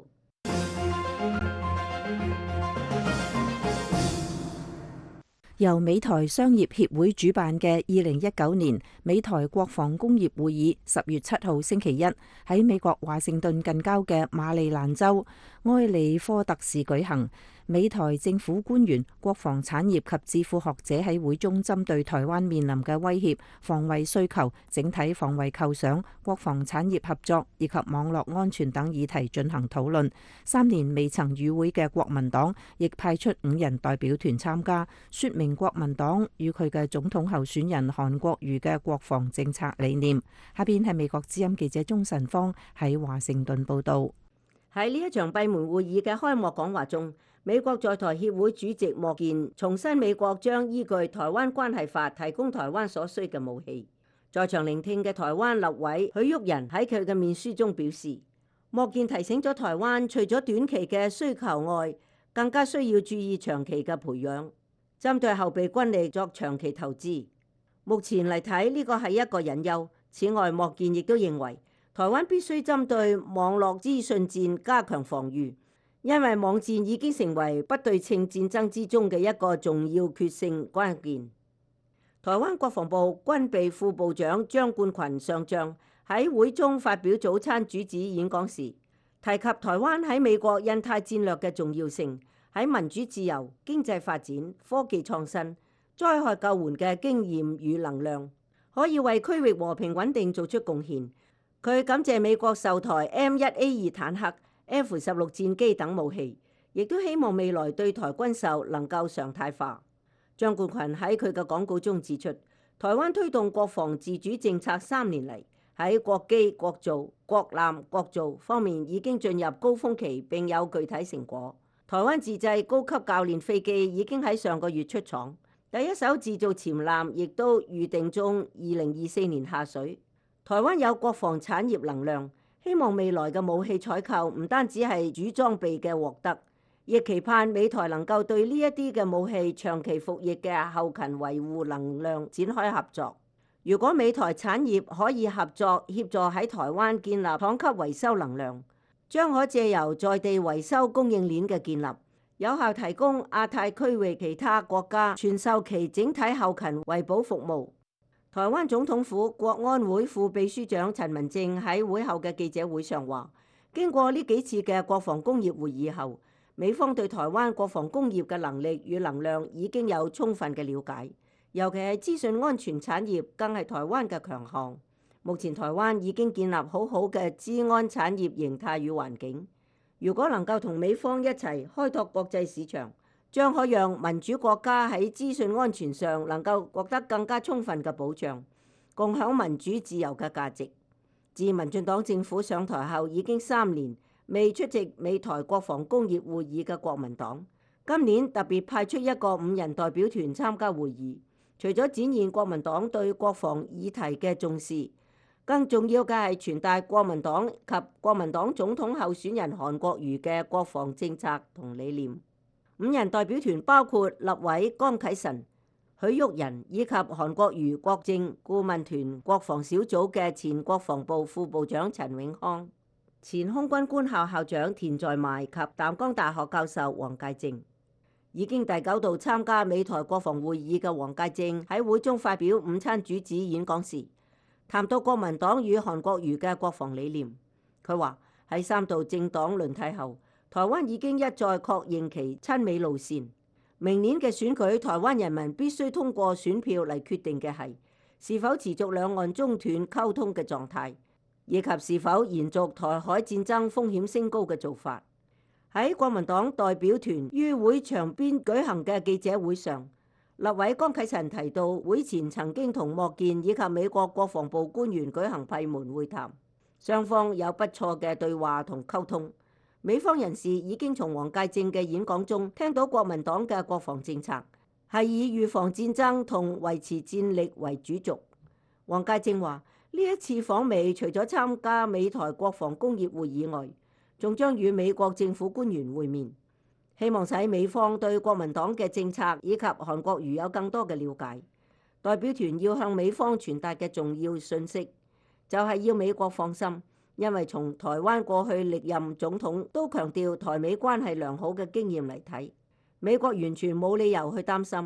Speaker 3: 由美台商業協會主辦嘅二零一九年美台國防工業會議，十月七號星期一喺美國華盛頓近郊嘅馬里蘭州埃里科特市舉行。美台政府官員、國防產業及智庫學者喺會中針對台灣面臨嘅威脅、防衛需求、整體防衛構想、國防產業合作以及網絡安全等議題進行討論。三年未曾與會嘅國民黨亦派出五人代表團參加，說明國民黨與佢嘅總統候選人韓國瑜嘅國防政策理念。下邊係美國之音記者鍾晨芳喺華盛頓報道。
Speaker 10: 喺呢一場閉門會議嘅開幕講話中，美國在台協會主席莫健重申美國將依據《台灣關係法》提供台灣所需嘅武器。在場聆聽嘅台灣立委許旭仁喺佢嘅面書中表示，莫健提醒咗台灣，除咗短期嘅需求外，更加需要注意長期嘅培養，針對後備軍力作長期投資。目前嚟睇，呢個係一個隱憂。此外，莫健亦都認為，台灣必須針對網絡資訊戰加強防禦，因為網戰已經成為不對稱戰爭之中嘅一個重要決勝關鍵。台灣國防部軍備副部長張冠群上將喺會中發表早餐主旨演講時，提及台灣喺美國印太戰略嘅重要性，喺民主自由、經濟發展、科技創新、災害救援嘅經驗與能量，可以為區域和平穩定做出貢獻。佢感謝美國售台 M 一 A 二坦克、F 十六戰機等武器，亦都希望未來對台軍售能夠常態化。張冠群喺佢嘅講稿中指出，台灣推動國防自主政策三年嚟，喺國機、國造、國艦、國造方面已經進入高峰期，並有具體成果。台灣自製高級教練飛機已經喺上個月出廠，第一艘自造潛艦亦都預定中二零二四年下水。台灣有國防產業能量，希望未來嘅武器採購唔單止係主裝備嘅獲得，亦期盼美台能夠對呢一啲嘅武器長期服役嘅後勤維護能量展開合作。如果美台產業可以合作協助喺台灣建立廠級維修能量，將可借由在地維修供應鏈嘅建立，有效提供亞太區域其他國家傳授其整體後勤維保服務。台灣總統府國安會副秘書長陳文正喺會後嘅記者會上話，經過呢幾次嘅國防工業會議後，美方對台灣國防工業嘅能力與能量已經有充分嘅了解，尤其係資訊安全產業更係台灣嘅強項。目前台灣已經建立好好嘅資安產業形態與環境，如果能夠同美方一齊開拓國際市場，將可讓民主國家喺資訊安全上能夠獲得更加充分嘅保障，共享民主自由嘅價值。自民進黨政府上台後已經三年未出席美台國防工業會議嘅國民黨，今年特別派出一個五人代表團參加會議，除咗展現國民黨對國防議題嘅重視，更重要嘅係傳達國民黨及國民黨總統候選人韓國瑜嘅國防政策同理念。五人代表團包括立委江啟臣、許旭仁以及韓國瑜國政顧問團國防小組嘅前國防部副部長陳永康、前空軍官校校長田在邁及淡江大學教授黃介正。已經第九度參加美台國防會議嘅黃介正喺會中發表午餐主旨演講時，談到國民黨與韓國瑜嘅國防理念。佢話喺三度政黨輪替後，台灣已經一再確認其親美路線。明年嘅選舉，台灣人民必須通過選票嚟決定嘅係是否持續兩岸中斷溝通嘅狀態，以及是否延續台海戰爭風險升高嘅做法。喺國民黨代表團於會場邊舉行嘅記者會上，立委江啟臣提到，會前曾經同莫健以及美國國防部官員舉行閉門會談，雙方有不錯嘅對話同溝通。美方人士已經從黃介正嘅演講中聽到國民黨嘅國防政策係以預防戰爭同維持戰力為主軸。黃介正話：呢一次訪美除咗參加美台國防工業會議外，仲將與美國政府官員會面，希望使美方對國民黨嘅政策以及韓國瑜有更多嘅了解。代表團要向美方傳達嘅重要訊息，就係要美國放心。因為從台灣過去歷任總統都強調台美關係良好嘅經驗嚟睇，美國完全冇理由去擔心。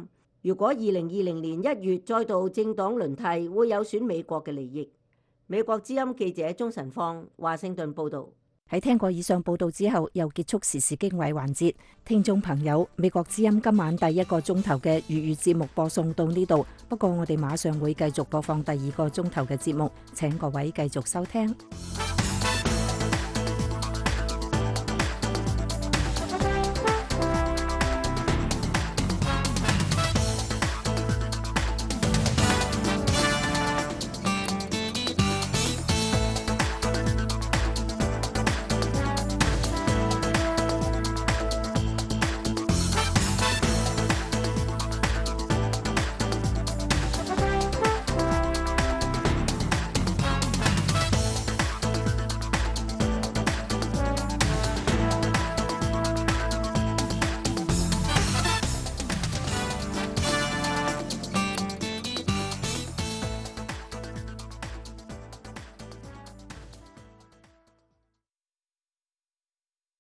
Speaker 10: 如果二零二零年一月再度政黨輪替，會有損美國嘅利益。美國之音記者鍾晨芳，華盛頓報導。
Speaker 3: 喺聽過以上報導之後，又結束時事經緯環節。聽眾朋友，美國之音今晚第一個鐘頭嘅粵語節目播送到呢度，不過我哋馬上會繼續播放第二個鐘頭嘅節目，請各位繼續收聽。